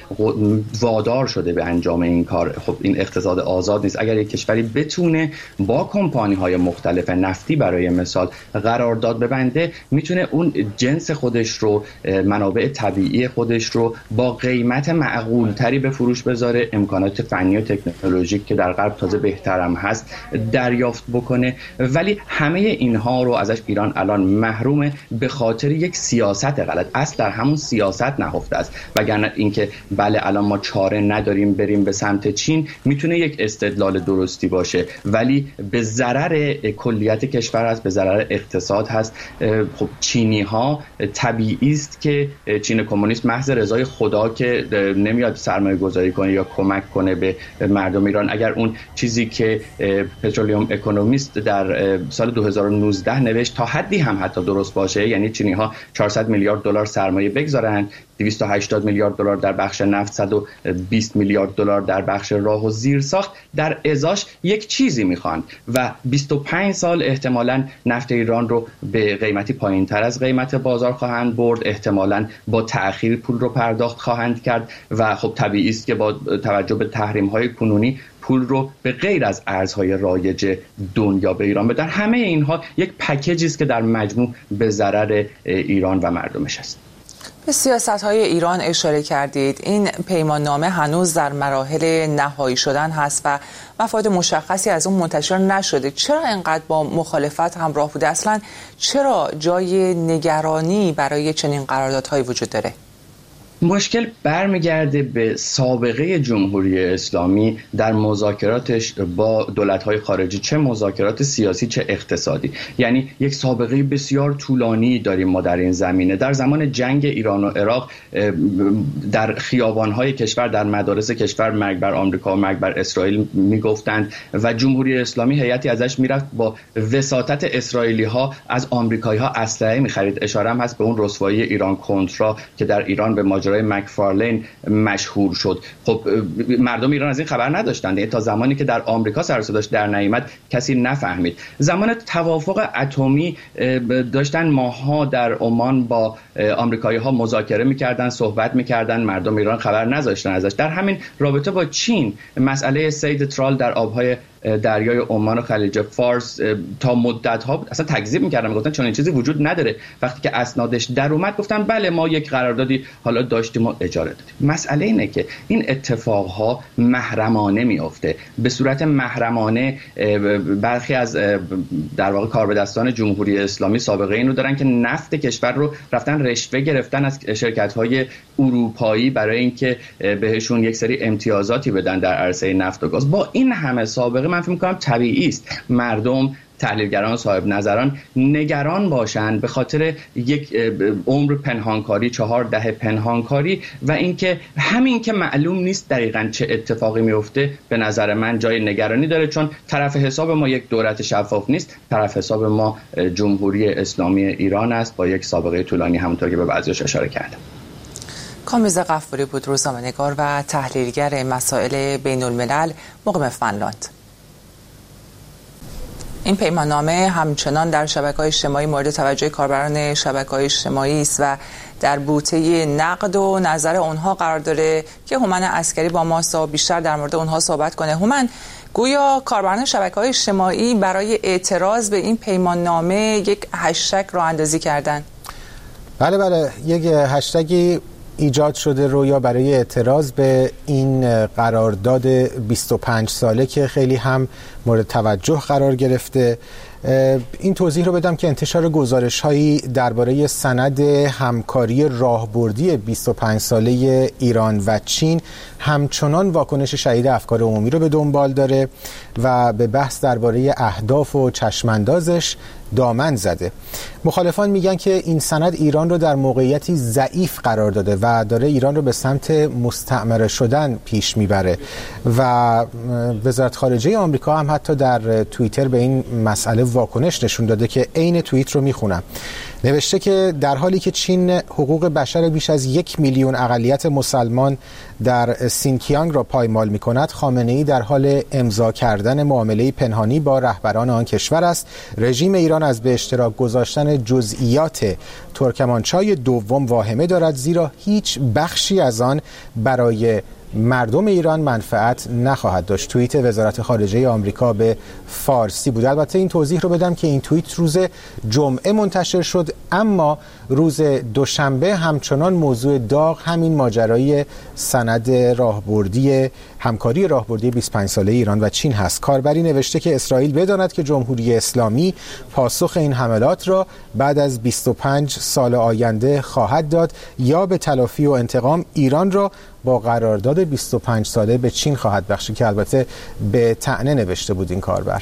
وادار شده به انجام این کار. خب این اقتصاد آزاد نیست. اگر یک کشوری بتونه با کمپانی‌های مختلف نفتی برای مثال قرارداد ببنده، میتونه اون جنس خودش رو، منابع طبیعی خودش رو با قیمت معقول تری به فروش بذاره، امکانات فنی و تکنولوژیک که در غرب تازه بهترم هست دریافت بکنه. ولی همه اینها رو ازش ایران الان محرومه به خاطر یک سیاست غلط. اصل در همون سیاست نهفته است. وگرنه اینکه بله الان ما چاره نداریم بریم به سمت چین میتونه یک استدلال درستی باشه، ولی به ضرر کلیت کشور است، به ضرر اقتصاد هست. خب چینی ها طبیعی است که چین کمونیست محض رضای خدا که نمیاد سرمایه گذاری کنه یا کمک کنه به مردم ایران. اگر اون چیزی که پترولیوم اکونومیست در سال 2019 نوشت تا حدی هم حتی درست باشه، یعنی چینی ها 400 میلیارد دلار سرمایه بگذارن، 280 میلیارد دلار در بخش نفت، 120 میلیارد دلار در بخش راه و زیرساخت، در ازاش یک چیزی میخوان و 25 سال احتمالاً نفت ایران رو به قیمتی پایین‌تر از قیمت بازار خواهند برد، احتمالاً با تأخیر پول رو پرداخت خواهند کرد و خب طبیعی است که با توجه به تحریم‌های کنونی پول رو به غیر از ارزهای رایج دنیا به ایران بدن. همه اینها یک پکیجی است که در مجموع به ضرر ایران و مردمش است.
به سیاست‌های ایران اشاره کردید. این پیمان نامه هنوز در مراحل نهایی شدن هست و مفاد مشخصی از اون منتشر نشده. چرا اینقدر با مخالفت همراه بوده؟ اصلا چرا جای نگرانی برای چنین قراردادهایی وجود داره؟
مشکل برمیگرده به سابقه جمهوری اسلامی در مذاکراتش با دولت‌های خارجی، چه مذاکرات سیاسی چه اقتصادی. یعنی یک سابقه بسیار طولانی داریم ما در این زمینه. در زمان جنگ ایران و عراق در خیابان‌های کشور، در مدارس کشور مرگ بر آمریکا و مرگ بر اسرائیل میگفتند و جمهوری اسلامی هیئتی ازش میرفت با وساطت اسرائیلی‌ها از آمریکایی‌ها اسلحه می‌خرید. اشاره هم هست به اون رسوایی ایران کنترا که در ایران به ماجرای مکفارلین مشهور شد. خب مردم ایران از این خبر نداشتند. تا زمانی که در آمریکا سر و صداش در نیامد کسی نفهمید. زمان توافق اتمی داشتن ماها در عمان با آمریکایی‌ها مذاکره می‌کردن، صحبت می‌کردن، مردم ایران خبر نذاشتن ازش. در همین رابطه با چین مسئله صید ترال در آب‌های دریای عمان و خلیج فارس تا مدت‌ها اصلا تکذیب می‌کردن، میگفتن چون این چیزی وجود نداره. وقتی که اسنادش در اومد گفتن بله ما یک قراردادی حالا داشتیم و اجاره دادیم. مسئله اینه که این اتفاقها محرمانه میفته. به صورت محرمانه برخی از در واقع کاربدستان جمهوری اسلامی سابقه اینو دارن که نفت کشور رو رفتن رشوه گرفتن از شرکت‌های اروپایی برای اینکه بهشون یک سری امتیازاتی بدن در عرصه نفت و گاز. با این همه سابقه من فکر می‌کنم طبیعی است مردم، تحلیلگران، صاحب نظران نگران باشند به خاطر یک عمر پنهانکاری، 4 دهه پنهانکاری و اینکه همین که معلوم نیست دقیقاً چه اتفاقی میفته به نظر من جای نگرانی داره، چون طرف حساب ما یک دولت شفاف نیست، طرف حساب ما جمهوری اسلامی ایران است با یک سابقه طولانی، همونطور که به بعضیش اشاره کردم.
کامبیز غفوری بود، روزنامه‌نگار و تحلیلگر مسائل بین الملل، مقیم فنلاند. این پیماننامه همچنان در شبکه‌های اجتماعی مورد توجه کاربران شبکه‌های اجتماعی است و در بوته نقد و نظر اونها قرار داره که هومن عسکری با ماست و بیشتر در مورد اونها صحبت کنه. هومن، گویا کاربران شبکه‌های اجتماعی برای اعتراض به این پیماننامه یک هشتگ راه اندازی کردن.
بله، یک هشتگی ایجاد شده رویا برای اعتراض به این قرارداد 25 ساله که خیلی هم مورد توجه قرار گرفته. این توضیح رو بدم که انتشار گزارش‌هایی درباره سند همکاری راهبردی 25 ساله ایران و چین همچنان واکنش شدید افکار عمومی رو به دنبال داره و به بحث درباره اهداف و چشماندازش دامن زده. مخالفان میگن که این سند ایران رو در موقعیتی ضعیف قرار داده و داره ایران رو به سمت مستعمره شدن پیش میبره و وزارت خارجه آمریکا هم حتی در توییتر به این مسئله واکنش نشون داده که عین توییت رو میخونم. نوشته که در حالی که چین حقوق بشر بیش از 1 میلیون اقلیت مسلمان در سینکیانگ را پایمال می‌کند، خامنه‌ای در حال امضا کردن معامله پنهانی با رهبران آن کشور است. رژیم ایران از به اشتراک گذاشتن جزئیات ترکمانچای دوم واهمه دارد، زیرا هیچ بخشی از آن برای مردم ایران منفعت نخواهد داشت. توییت وزارت خارجه آمریکا به فارسی بود. البته این توضیح رو بدم که این توییت روز جمعه منتشر شد، اما روز دوشنبه همچنان موضوع داغ همین ماجرای سند راهبردی همکاری راهبردی 25 ساله ایران و چین هست. کاربری نوشته که اسرائیل بداند که جمهوری اسلامی پاسخ این حملات را بعد از 25 سال آینده خواهد داد یا به تلافی و انتقام ایران را با قرارداد 25 ساله به چین خواهد بخشید، که البته به طعنه نوشته بود این کاربر.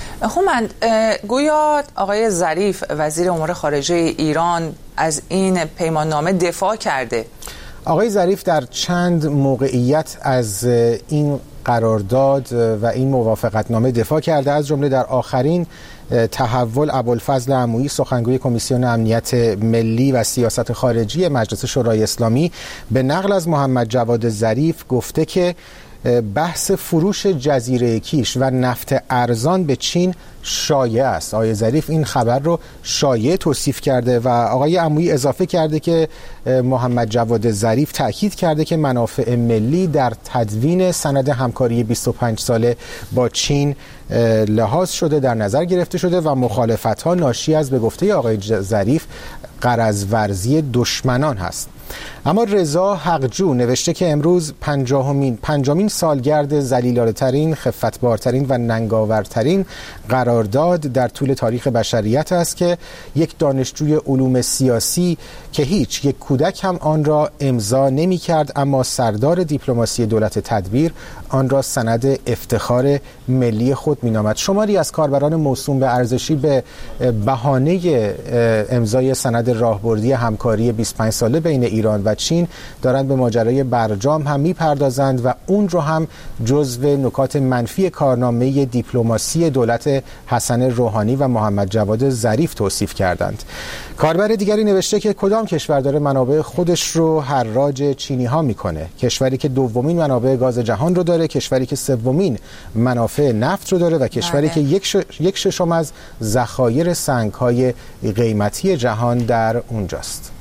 من گویا آقای ظریف وزیر امور خارجه ایران از این پیماننامه دفاع کرده.
آقای ظریف در چند موقعیت از این قرارداد و این موافقتنامه دفاع کرده، از جمله در آخرین تحول ابوالفضل عمویی سخنگوی کمیسیون امنیت ملی و سیاست خارجی مجلس شورای اسلامی به نقل از محمد جواد ظریف گفته که بحث فروش جزیره کیش و نفت ارزان به چین شایع است. آقای ظریف این خبر رو شایع توصیف کرده و آقای عمویی اضافه کرده که محمد جواد ظریف تأکید کرده که منافع ملی در تدوین سند همکاری 25 ساله با چین لحاظ شده، در نظر گرفته شده و مخالفت‌ها ناشی از به گفته آقای ظریف غرض ورزی دشمنان هست. اما رضا حقجو نوشته که امروز پنجمین سالگرد ذلیلانه‌ترین، خفتبارترین و ننگاورترین قرارداد در طول تاریخ بشریت است که یک دانشجوی علوم سیاسی که یک کودک هم آن را امضا نمی کرد، اما سردار دیپلماسی دولت تدبیر آن را سند افتخار ملی خود می نامد. شماری از کاربران موسوم به ارزشی به بهانه امضای سند راهبردی همکاری 25 ساله بین ایران و چین دارند به ماجرای برجام هم میپردازند و اون رو هم جزو نکات منفی کارنامه دیپلماسی دولت حسن روحانی و محمد جواد ظریف توصیف کردند. کاربر دیگری نوشته که کدام کشور داره منابع خودش رو حراج چینی ها میکنه؟ کشوری که دومین منابع گاز جهان رو داره، کشوری که سومین منافع نفت رو داره و کشوری که یک ششم از ذخایر سنگ های قیمتی جهان در اونجاست.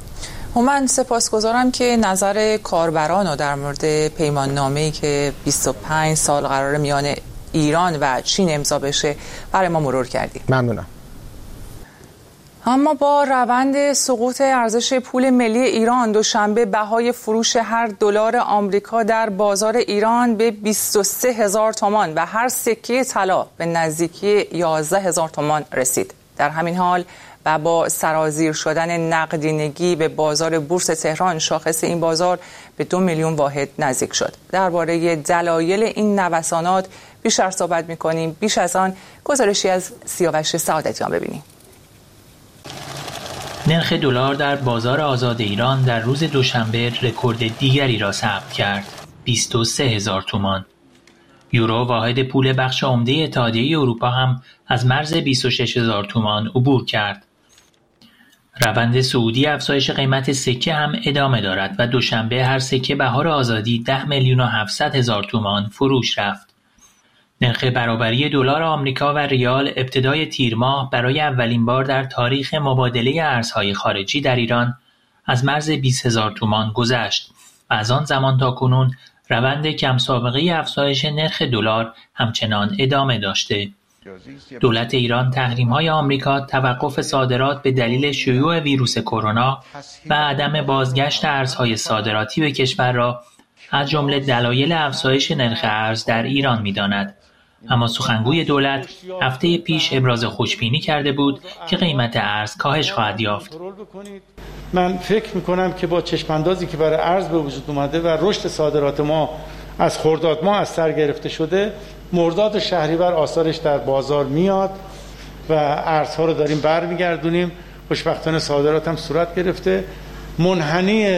من سپاسگزارم که نظر کاربران رو در مورد پیماننامه‌ای که 25 سال قرار میان ایران و چین امضا بشه برای ما مرور کردید.
ممنونم.
اما با روند سقوط ارزش پول ملی ایران دوشنبه بهای فروش هر دلار آمریکا در بازار ایران به 23,000 تومان و هر سکه طلا به نزدیکی 11,000 تومان رسید. در همین حال و با سرازیر شدن نقدینگی به بازار بورس تهران، شاخص این بازار به 2 میلیون واحد نزدیک شد. درباره دلایل این نوسانات بیشتر صحبت می‌کنیم. بیش از آن گزارشی از سیاوش سعادتیان ببینیم.
نرخ دلار در بازار آزاد ایران در روز دوشنبه رکورد دیگری را ثبت کرد، 23,000 تومان. یورو واحد پول بخش عمده اتحادیه اروپا هم از مرز 26,000 تومان عبور کرد. روند صعودی افزایش قیمت سکه هم ادامه دارد و دوشنبه هر سکه بهار آزادی 10,700,000 تومان فروش رفت. نرخ برابری دلار آمریکا و ریال ابتدای تیر ماه برای اولین بار در تاریخ مبادله ارزهای خارجی در ایران از مرز 20,000 تومان گذشت و از آن زمان تا کنون روند کم سابقه افزایش نرخ دلار همچنان ادامه داشته. دولت ایران تحریم‌های آمریکا، توقف صادرات به دلیل شیوع ویروس کرونا و عدم بازگشت ارزهای صادراتی به کشور را از جمله دلایل افزایش نرخ ارز در ایران می‌داند. اما سخنگوی دولت هفته پیش ابراز خوشبینی کرده بود که قیمت ارز کاهش خواهد یافت.
من فکر می‌کنم که با چشم‌اندازی که برای ارز به وجود اومده و رشد صادرات ما از خرداد ماه از سر گرفته شده، مرداد و شهریور آثارش در بازار میاد. و ارزها رو داریم برمیگردونیم. خوشبختانه صادرات هم صورت گرفته. منحنی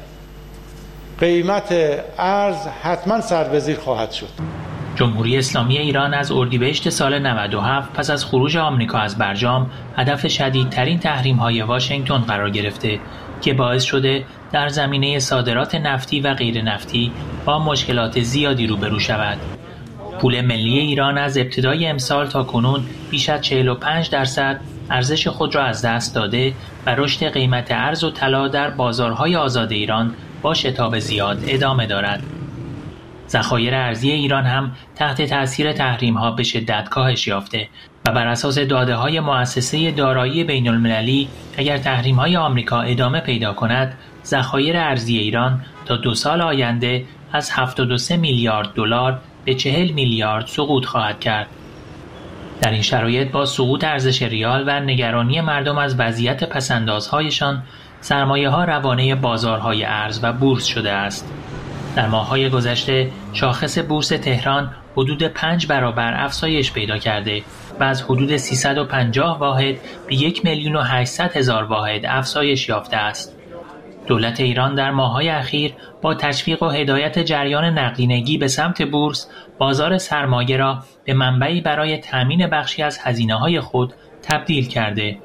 قیمت ارز حتما سربزیر خواهد شد.
جمهوری اسلامی ایران از اردیبهشت سال 97 پس از خروج آمریکا از برجام هدف شدیدترین تحریم‌های واشنگتن قرار گرفته که باعث شده در زمینه صادرات نفتی و غیر نفتی با مشکلات زیادی روبرو شود. پول ملی ایران از ابتدای امسال تا کنون بیش از 45% ارزش خود را از دست داده و رشد قیمت ارز و طلا در بازارهای آزاد ایران با شتاب زیاد ادامه دارد. ذخایر ارزی ایران هم تحت تأثیر تحریم‌ها به شدت کاهش یافته و بر اساس داده‌های مؤسسه دارایی بین‌المللی اگر تحریم‌های آمریکا ادامه پیدا کند، ذخایر ارزی ایران تا 2 سال آینده از 73 میلیارد دلار به 40 میلیارد سقوط خواهد کرد. در این شرایط با سقوط ارزش ریال و نگرانی مردم از وضعیت پس‌اندازهایشان، سرمایه‌ها روانه بازارهای ارز و بورس شده است. در ماه‌های گذشته شاخص بورس تهران حدود 5 برابر افزایش پیدا کرده و از حدود 350 واحد به 1,800,000 واحد افزایش یافته است. دولت ایران در ماه‌های اخیر با تشویق و هدایت جریان نقدینگی به سمت بورس، بازار سرمایه را به منبعی برای تأمین بخشی از هزینه‌های خود تبدیل کرده.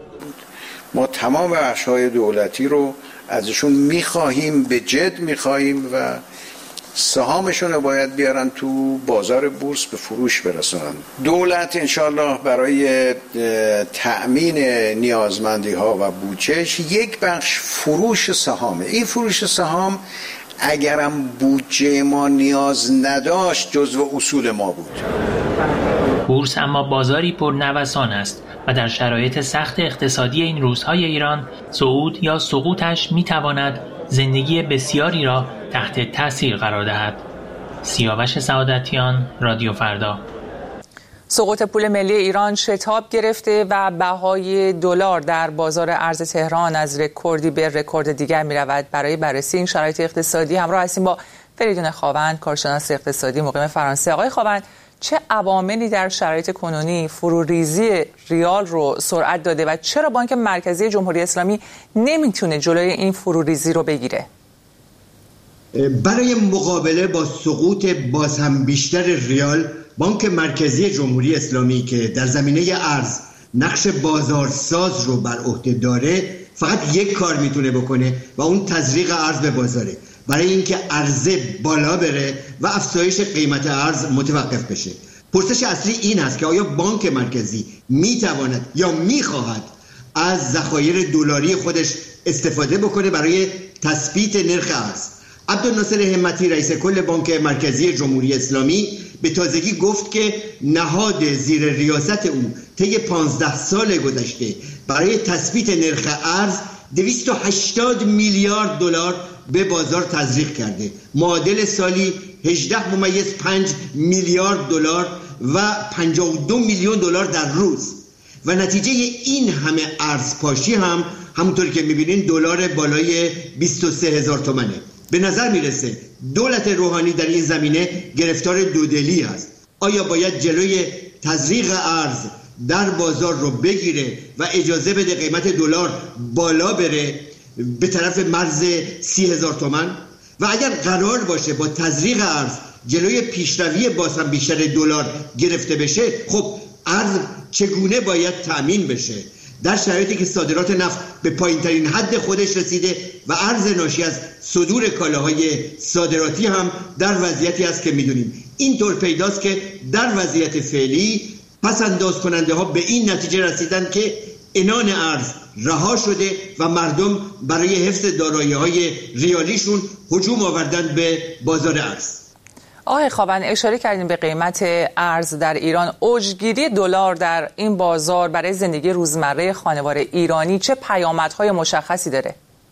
ما تمام بخش‌های دولتی رو ازشون می‌خواهیم، به جد می‌خواهیم و سهامشون رو باید بیارن تو بازار بورس به فروش برسونن. دولت انشالله برای تأمین نیازمندی‌ها و بودجهش یک بخش فروش سهامه. این فروش سهام اگرم بودجه ما نیاز نداشت جزو اصول ما بود.
بورس اما بازاری پرنوسان است و در شرایط سخت اقتصادی این روزهای ایران صعود یا سقوطش میتواند زندگی بسیاری را تحت تاثیر قرار دهد. سیاوش سعادتیان، رادیو فردا.
سقوط پول ملی ایران شتاب گرفته و بهای دلار در بازار ارز تهران از رکوردی به رکورد دیگر می رود. برای بررسی این شرایط اقتصادی همراه هستیم با فریدون خاوند، کارشناس اقتصادی مقیم فرانسه. آقای خاوند، چه عواملی در شرایط کنونی فروریزی ریال رو سرعت داده و چرا بانک مرکزی جمهوری اسلامی نمیتونه جلوی این فروریزی رو بگیره؟
برای مقابله با سقوط باز هم بیشتر ریال، بانک مرکزی جمهوری اسلامی که در زمینه ارز نقش بازارساز رو بر عهده داره فقط یک کار میتونه بکنه و اون تزریق ارز به بازاره، برای اینکه عرضه بالا بره و افزایش قیمت ارز متوقف بشه. پرسش اصلی این است که آیا بانک مرکزی میتواند یا میخواهد از ذخایر دلاری خودش استفاده بکنه برای تثبیت نرخ ارز. عبدالناصر همتی رئیس کل بانک مرکزی جمهوری اسلامی به تازگی گفت که نهاد زیر ریاست او طی 15 سال گذشته برای تثبیت نرخ ارز 280 میلیارد دلار به بازار تزریق کرده، معادل سالی 18.5 میلیارد دلار و 52 میلیون دلار در روز. و نتیجه این همه ارزپاشی هم همونطور که میبینین دلار بالای 23,000 تومنه. به نظر میرسه دولت روحانی در این زمینه گرفتار دودلی است. آیا باید جلوی تزریق ارز در بازار رو بگیره و اجازه بده قیمت دلار بالا بره به طرف مرز 30,000 تومان؟ و اگر قرار باشه با تزریق ارز جلوی پیشروی باز هم بیشتر دلار گرفته بشه، خب ارز چگونه باید تأمین بشه در شرایطی که صادرات نفت به پایین‌ترین حد خودش رسیده و ارز ناشی از صدور کالاهای صادراتی هم در وضعیتی است که می‌دونیم. اینطور پیداست که در وضعیت فعلی پس انداز کننده ها به این نتیجه رسیدن که عنان ارز رها شده و مردم برای حفظ دارایی‌های ریالیشون هجوم آوردن به بازار ارز.
آقای خاوند، اشاره کردیم به قیمت ارز در ایران. اوجگیری دلار در این بازار برای زندگی روزمره خانوار ایرانی چه پیامدهای مشخصی داره؟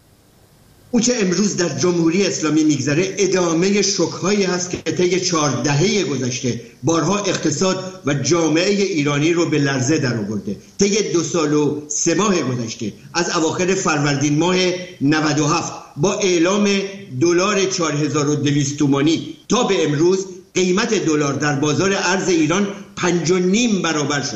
او چه امروز در جمهوری اسلامی میگذره ادامه شوک‌هایی هست که طی 4 دهه گذشته بارها اقتصاد و جامعه ایرانی رو به لرزه در آورده. طی 2 سال و 3 ماه گذشته از اواخر فروردین ماه 97 با اعلام دلار 4200 تومانی تا به امروز قیمت دلار در بازار ارز ایران 5.5 برابر شده.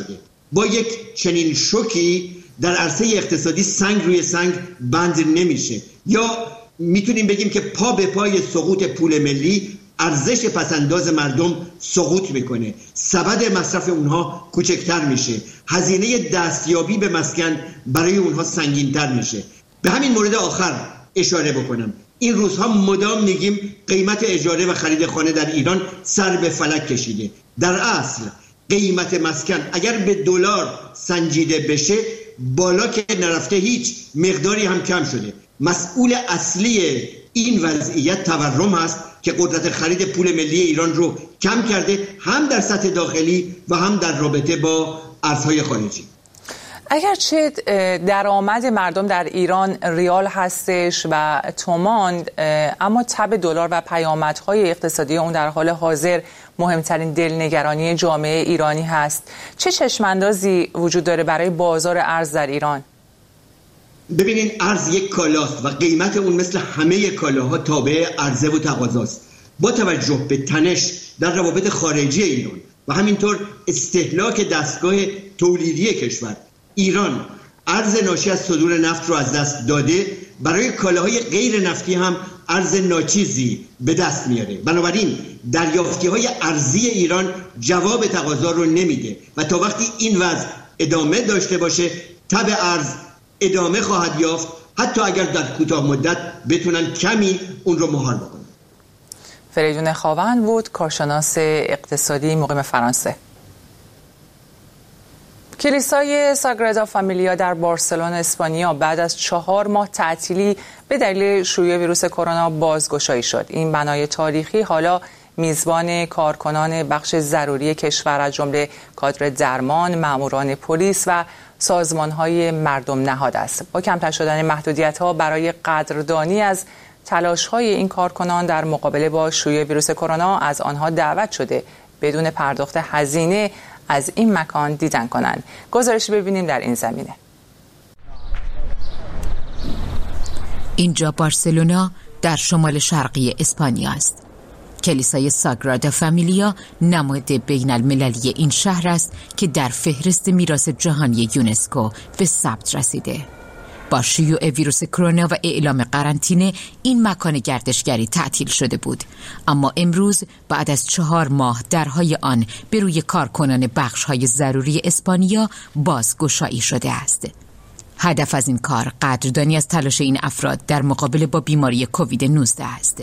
با یک چنین شوکی در عرصه اقتصادی سنگ روی سنگ بند نمیشه. یا میتونیم بگیم که پا به پای سقوط پول ملی ارزش پسنداز مردم سقوط میکنه، سبد مصرف اونها کوچکتر میشه، هزینه دستیابی به مسکن برای اونها سنگینتر میشه. به همین مورد آخر اشاره بکنم، این روزها مدام میگیم قیمت اجاره و خرید خانه در ایران سر به فلک کشیده. در اصل قیمت مسکن اگر به دلار سنجیده بشه بالا که نرفته، هیچ مقداری هم کم شده. مسئول اصلی این وضعیت تورم است که قدرت خرید پول ملی ایران رو کم کرده، هم در سطح داخلی و هم در رابطه با ارزهای خارجی.
اگرچه درآمد مردم در ایران ریال هستش و تومان، اما تب دلار و پیامدهای اقتصادی اون در حال حاضر مهمترین دلنگرانی جامعه ایرانی هست. چه چشماندازی وجود داره برای بازار ارز در ایران؟
ببینین، ارز یک کالاست و قیمت اون مثل همه کالاها تابع عرضه و تقاضاست. با توجه به تنش در روابط خارجی ایران و همینطور استهلاک دستگاه تولیدی کشور، ایران ارز ناشی از صدور نفت رو از دست داده، برای کالاهای غیر نفتی هم ارز ناچیزی به دست میاره. بنابراین دریافتی‌های ارزی ایران جواب تقاضا رو نمیده و تا وقتی این وضع ادامه داشته باشه، تب ارز ادامه خواهد یافت، حتی اگر در کوتاه مدت بتونن کمی اون رو مهار بکنن.
فریدون خاوند بود، کارشناس اقتصادی مقیم فرانسه. کلیسای ساگرادا فامیلیا در بارسلون اسپانیا بعد از 4 ماه تعطیلی به دلیل شیوع ویروس کرونا بازگشایی شد. این بنای تاریخی حالا میزبان کارکنان بخش ضروری کشور از جمله کادر درمان، ماموران پلیس و سازمان‌های مردم نهاد است. با کمتر شدن محدودیت‌ها برای قدردانی از تلاش‌های این کارکنان در مقابله با شیوع ویروس کرونا، از آنها دعوت شده بدون پرداخت هزینه از این مکان دیدن کنند. گزارشی ببینیم در این زمینه.
اینجا بارسلونا در شمال شرقی اسپانیا است. کلیسای ساگرادا فامیلیا نماد بین المللی این شهر است که در فهرست میراث جهانی یونسکو به ثبت رسیده. با شیوع ویروس کرونا و اعلام قرنطینه این مکان گردشگری تعطیل شده بود، اما امروز بعد از 4 ماه درهای آن به روی کارکنان بخش‌های ضروری اسپانیا بازگشایی شده است. هدف از این کار قدردانی از تلاش این افراد در مقابله با بیماری کووید 19 است.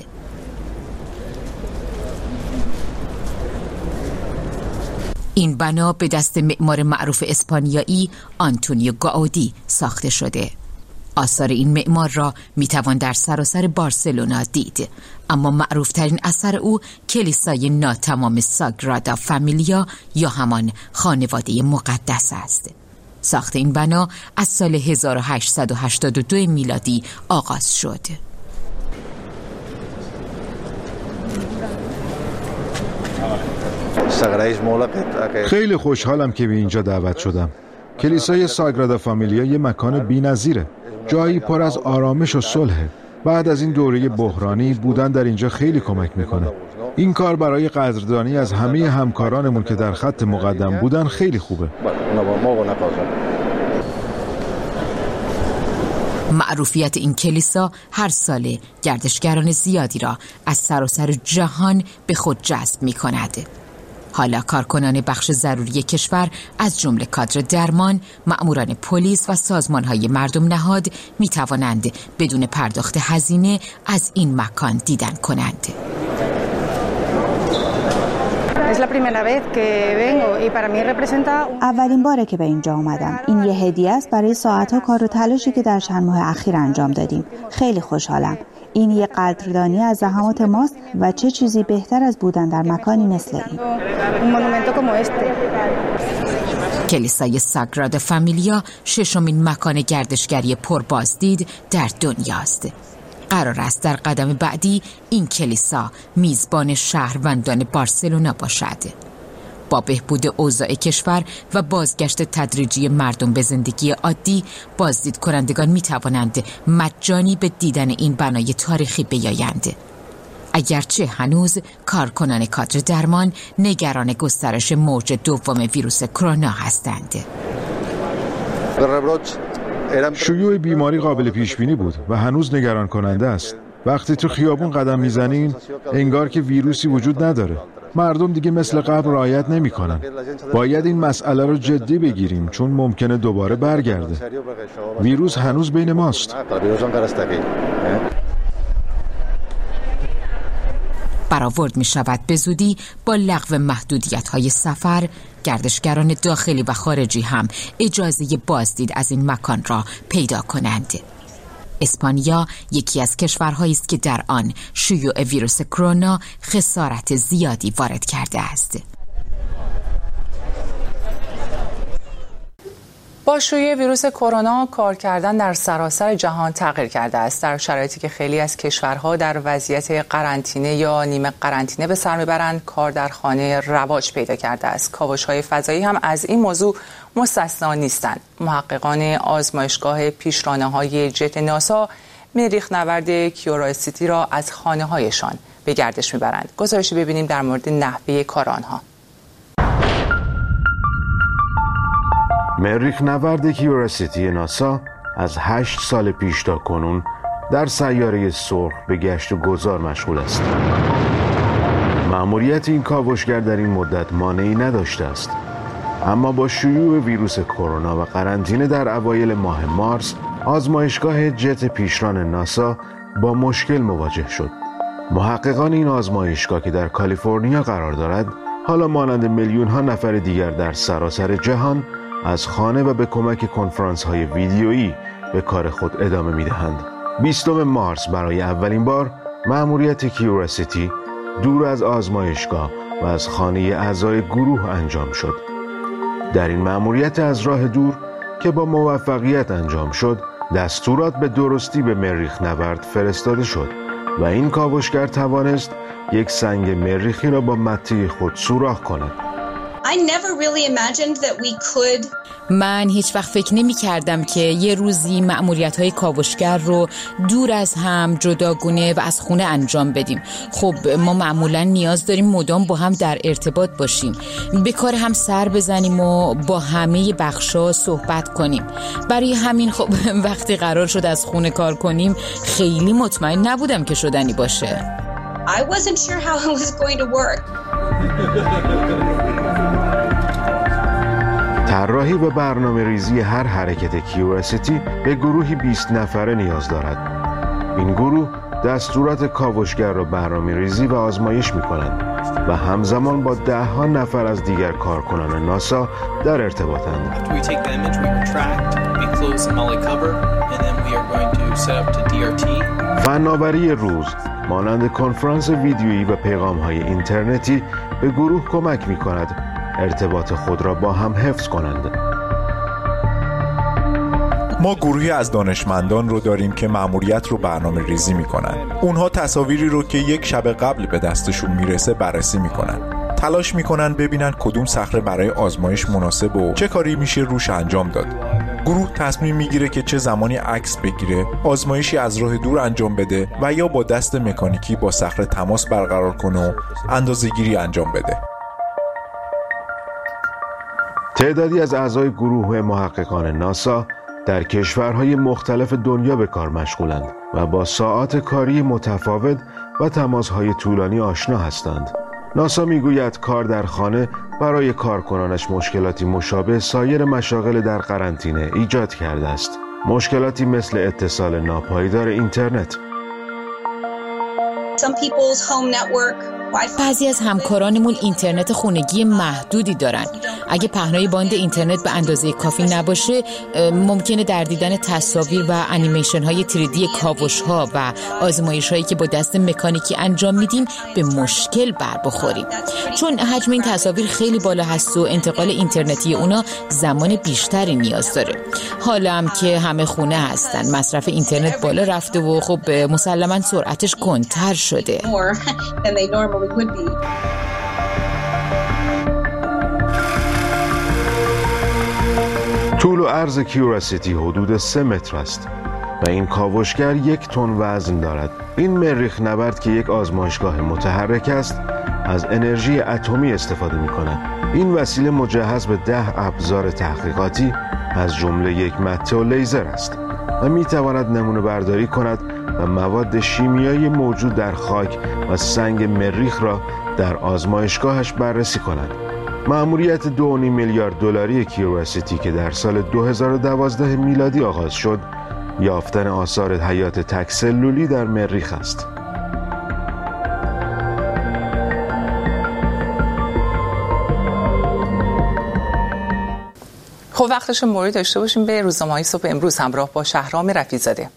این بنا به دست معمار معروف اسپانیایی آنتونیو گاودی ساخته شده. آثار این معمار را میتوان در سراسر بارسلونا دید، اما معروفترین اثر او کلیسای ناتمام ساگرادا فامیلیا یا همان خانواده مقدس است. ساخت این بنا از سال 1882 میلادی آغاز شد.
خیلی خوشحالم که به اینجا دعوت شدم. کلیسای ساگرادا فامیلیا یه مکان بی‌نظیره، جایی پر از آرامش و صلح. بعد از این دوره بحرانی بودن در اینجا خیلی کمک میکنه. این کار برای قدردانی از همه همکارانمون که در خط مقدم بودن خیلی خوبه.
معروفیت این کلیسا هر ساله گردشگران زیادی را از سراسر جهان به خود جذب میکند. حالا کارکنان بخش ضروری کشور از جمله کادر درمان، مأموران پلیس و سازمان‌های مردم نهاد می‌توانند بدون پرداخت هزینه از این مکان دیدن کنند.
اولین باره که به اینجا آمدم. این یه هدیه است برای ساعت‌ها کار و تلاشی که در چند ماه اخیر انجام دادیم. خیلی خوشحالم. این یه قدردانی از زحمات ماست و چه چیزی بهتر از بودن در مکانی مثل این.
کلیسای ساگرادا فامیلیا 6مین مکان گردشگری پربازدید در دنیاست. قرار است در قدم بعدی این کلیسا میزبان شهروندان بارسلونا باشد. با بهبود اوضاع کشور و بازگشت تدریجی مردم به زندگی عادی، بازدید کنندگان می توانند مجانی به دیدن این بنای تاریخی بیایند. اگرچه هنوز کارکنان کادر درمان نگران گسترش موج دوم ویروس کرونا هستند.
شیوع بیماری قابل پیش بینی بود و هنوز نگران کننده است. وقتی تو خیابون قدم میزنین انگار که ویروسی وجود نداره. مردم دیگه مثل قبل رعایت نمی‌کنن. باید این مسئله رو جدی بگیریم چون ممکنه دوباره برگرده. ویروس هنوز بین ماست.
برآورد می شود به زودی با لغو محدودیت‌های سفر، گردشگران داخلی و خارجی هم اجازه بازدید از این مکان را پیدا کنند. اسپانیا یکی از کشورهایی است که در آن شیوع ویروس کرونا خسارت زیادی وارد کرده است.
با شیوع ویروس کرونا کار کردن در سراسر جهان تغییر کرده است. در شرایطی که خیلی از کشورها در وضعیت قرنطینه یا نیمه قرنطینه به سر میبرند، کار در خانه رواج پیدا کرده است. کاوش‌های فضایی هم از این موضوع مستثنا نیستند. محققان آزمایشگاه پیشرانه‌های جت ناسا مریخ نورد کیوریوسیتی را از خانه‌هایشان به گردش میبرند. گزارشی ببینیم در مورد نحوه کار آنها.
مریخ نورد کیوریوسیتی ناسا از 8 سال پیش تا کنون در سیاره سرخ به گشت و گذار مشغول است. مأموریت این کاوشگر در این مدت مانعی نداشته است. اما با شیوع ویروس کرونا و قرنطینه در اوایل ماه مارس، آزمایشگاه جت پیشران ناسا با مشکل مواجه شد. محققان این آزمایشگاه که در کالیفرنیا قرار دارد، حالا مانند میلیون‌ها نفر دیگر در سراسر جهان از خانه و به کمک کنفرانس‌های ویدیویی به کار خود ادامه می‌دهند. 20 مارس برای اولین بار مأموریت کیوریوسیتی دور از آزمایشگاه و از خانه اعضای گروه انجام شد. در این مأموریت از راه دور که با موفقیت انجام شد، دستورات به درستی به مریخ نورد فرستاده شد و این کاوشگر توانست یک سنگ مریخی را با مته خود سوراخ کند.
من هیچ وقت فکر نمی کردم که یه روزی مأموریت‌های کاوشگر رو دور از هم، جداگونه و از خونه انجام بدیم. خب ما معمولاً نیاز داریم مدام با هم در ارتباط باشیم، به کار هم سر بزنیم و با همه بخشا صحبت کنیم. برای همین خب وقتی قرار شد از خونه کار کنیم خیلی مطمئن نبودم که شدنی باشه.
I wasn't sure how it was going to work.
طراحی و برنامه ریزی هر حرکت کیوریوسیتی به گروهی 20 نفره نیاز دارد. این گروه دستورات کاوشگر را برنامه ریزی و آزمایش می کنند و همزمان با 10 نفر از دیگر کارکنان ناسا در ارتباطند. فناوری روز مانند کنفرانس ویدیویی و پیغام‌های اینترنتی به گروه کمک می کند ارتباط خود را با هم حفظ کنند.
ما گروهی از دانشمندان رو داریم که مأموریت رو برنامه ریزی میکنن. اونها تصاویری رو که یک شب قبل به دستشون میرسه بررسی میکنن. تلاش میکنن ببینن کدوم صخره برای آزمایش مناسب و چه کاری میشه روش انجام داد. گروه تصمیم میگیره که چه زمانی عکس بگیره، آزمایشی از راه دور انجام بده و یا با دست مکانیکی با صخره تماس برقرار کنه و اندازه‌گیری انجام بده.
تعدادی از اعضای گروه محققان ناسا در کشورهای مختلف دنیا به کار مشغولند و با ساعات کاری متفاوت و تماسهای طولانی آشنا هستند. ناسا میگوید کار در خانه برای کارکنانش مشکلاتی مشابه سایر مشاغل در قرنطینه ایجاد کرده است. مشکلاتی مثل اتصال ناپایدار اینترنت.
بعضی از همکارانمون اینترنت خونگی محدودی دارن. اگه پهنای باند اینترنت به اندازه کافی نباشه، ممکنه در دیدن تصاویر و انیمیشن های 3D کاوش ها و آزمایش هایی که با دست مکانیکی انجام میدیم به مشکل بر بخوریم. چون حجم این تصاویر خیلی بالا هست و انتقال اینترنتی اونا زمان بیشتری نیاز داره. حالا هم که همه خونه هستن، مصرف اینترنت بالا رفته و خب مسلماً سرعتش کندتر شده.
طول و عرض کیوریوسیتی حدود 3 متر است و این کاوشگر 1 تن وزن دارد. این مریخ نورد که یک آزمایشگاه متحرک است از انرژی اتمی استفاده می کند. این وسیله مجهز به 10 ابزار تحقیقاتی از جمله یک مته و لیزر است و می تواند نمونه برداری کند و مواد شیمیایی موجود در خاک و سنگ مریخ را در آزمایشگاهش بررسی کند. مأموریت 2.5 میلیارد دلاری کیوریوسیتی که در سال 2012 میلادی آغاز شد، یافتن آثار حیات تک‌سلولی در مریخ است.
خب وقتش موری داشته باشیم به روزنامه‌های صبح امروز همراه با شهرام رفیع‌زاده.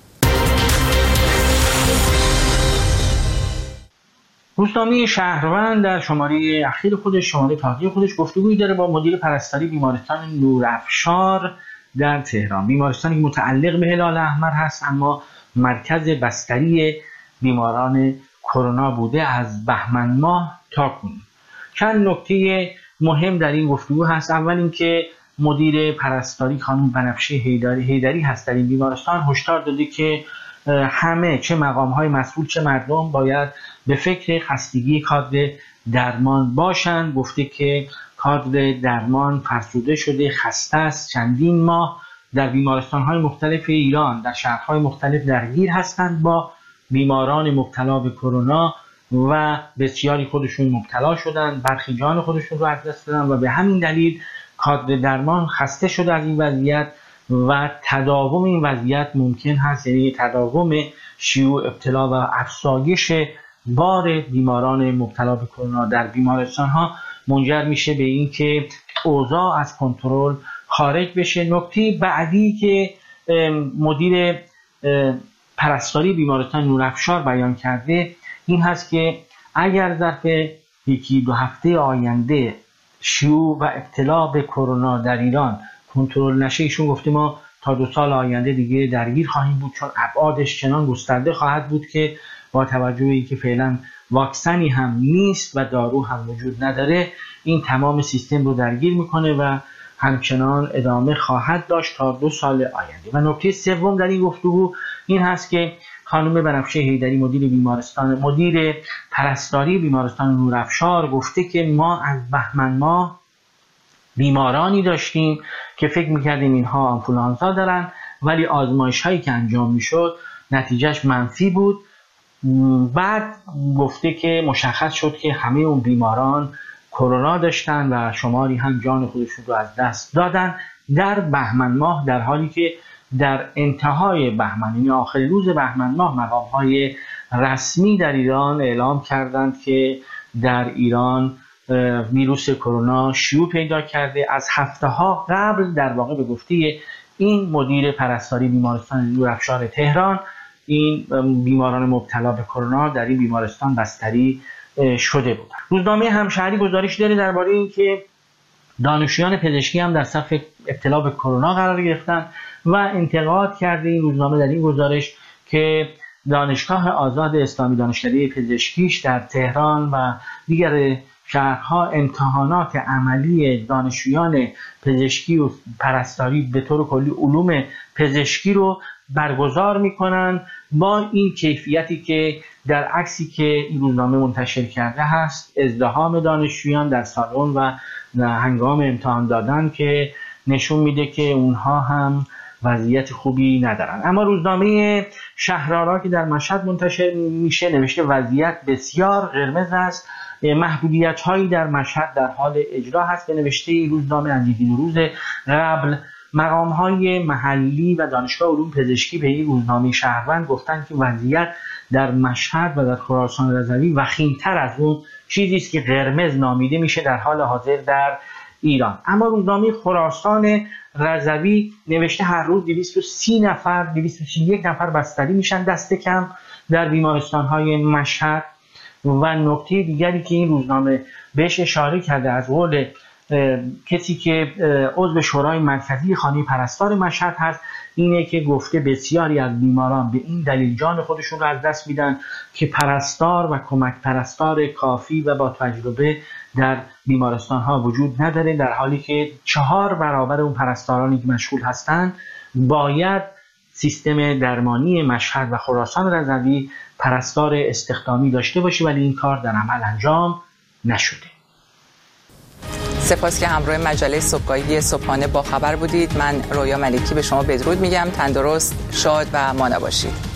روزنامه شهروند در شماره اخیر خودش، شماره تازه خودش، گفتگویی داره با مدیر پرستاری بیمارستان نورافشار در تهران. بیمارستانی متعلق به هلال احمر هست اما مرکز بستری بیماران کرونا بوده از بهمن ماه تا کنون. چند نکته مهم در این گفتگو هست. اول اینکه مدیر پرستاری خانم بنفشه حیدری هست در این بیمارستان هشدار داده که همه، چه مقام‌های مسئول چه مردم، باید به فکر خستگی کادر درمان باشند. گفته که کادر درمان فرسوده شده، خسته است، چندین ماه در بیمارستان‌های مختلف ایران در شهرهای مختلف درگیر هستند با بیماران مبتلا به کرونا و بسیاری خودشون مبتلا شدن، برخی جان خودشون رو از دست دادن و به همین دلیل کادر درمان خسته شده از این وضعیت و تداوم این وضعیت ممکن هست، یعنی تداوم شیوع ابتلا و افزایش بار بیماران مبتلا به کرونا در بیمارستان ها منجر میشه به این که اوضاع از کنترل خارج بشه. نکته بعدی که مدیر پرستاری بیمارستان نورافشار بیان کرده این هست که اگر ظرف 1-2 هفته آینده شیوع و ابتلا به کرونا در ایران کنترل نشه، ایشون گفته ما تا 2 سال آینده دیگه درگیر خواهیم بود، چون ابعادش چنان گسترده خواهد بود که با توجه به اینکه فعلا واکسنی هم نیست و دارو هم وجود نداره، این تمام سیستم رو درگیر میکنه و همچنان ادامه خواهد داشت تا 2 سال آینده. و نکته سوم در این گفتگو این هست که خانم بنفشه حیدری مدیر پرستاری بیمارستان نورافشار گفته که ما از بهمن ماه بیمارانی داشتیم که فکر میکردیم اینها آنفولانزا دارن، ولی آزمایش هایی که انجام میشد نتیجهش منفی بود. بعد گفته که مشخص شد که همه اون بیماران کرونا داشتن و شماری هم جان خودشون رو از دست دادن در بهمن ماه، در حالی که در انتهای بهمن، یعنی آخر روز بهمن ماه، مقام‌های رسمی در ایران اعلام کردند که در ایران ویروس کرونا شیوع پیدا کرده. از هفته‌ها قبل در واقع به گفته این مدیر پرستاری بیمارستان نورافشار تهران، این بیماران مبتلا به کرونا در این بیمارستان بستری شده بودند. روزنامه همشهری گزارش داره درباره اینکه دانشجویان پزشکی هم در صف ابتلا به کرونا قرار گرفتن و انتقاد کرده این روزنامه در این گزارش که دانشگاه آزاد اسلامی دانشکده پزشکیش در تهران و دیگر شهرها امتحانات عملی دانشجویان پزشکی و پرستاری به طور کلی علوم پزشکی رو برگزار میکنن با این کیفیتی که در عکسی که این روزنامه منتشر کرده هست، ازدحام دانشجویان در سالن و هنگام امتحان دادن که نشون میده که اونها هم وضعیت خوبی ندارن. اما روزنامه شهرآرا که در مشهد منتشر میشه نوشته وضعیت بسیار قرمز است، محدودیت هایی در مشهد در حال اجرا هست. به نوشته این روزنامه از 2 روز قبل مقام های محلی و دانشگاه علوم پزشکی به این روزنامه شهروند گفتن که وضعیت در مشهد و در خراسان رضوی وخیم‌تر از اون چیزی است که قرمز نامیده میشه در حال حاضر در ایران. اما روزنامه خراسان رضوی نوشته هر روز 231 نفر بستری میشن دست کم در بیمارستان‌های مشهد. و نکته دیگری که این روزنامه بهش اشاره کرده از قول کسی که عضو شورای مرکزی خانه پرستار مشهد هست اینه که گفته بسیاری از بیماران به این دلیل جان خودشون رو از دست میدن که پرستار و کمک پرستار کافی و با تجربه در بیمارستان ها وجود نداره، در حالی که 4 برابر اون پرستارانی که مشغول هستن باید سیستم درمانی مشهد و خراسان رضوی پرستار استخدامی داشته باشه، ولی این کار در عمل انجام نشده.
سپاس که همراه مجله صبحگاهی صبحانه با خبر بودید. من رویا ملکی به شما بدرود میگم. تندرست، شاد و مانا باشید.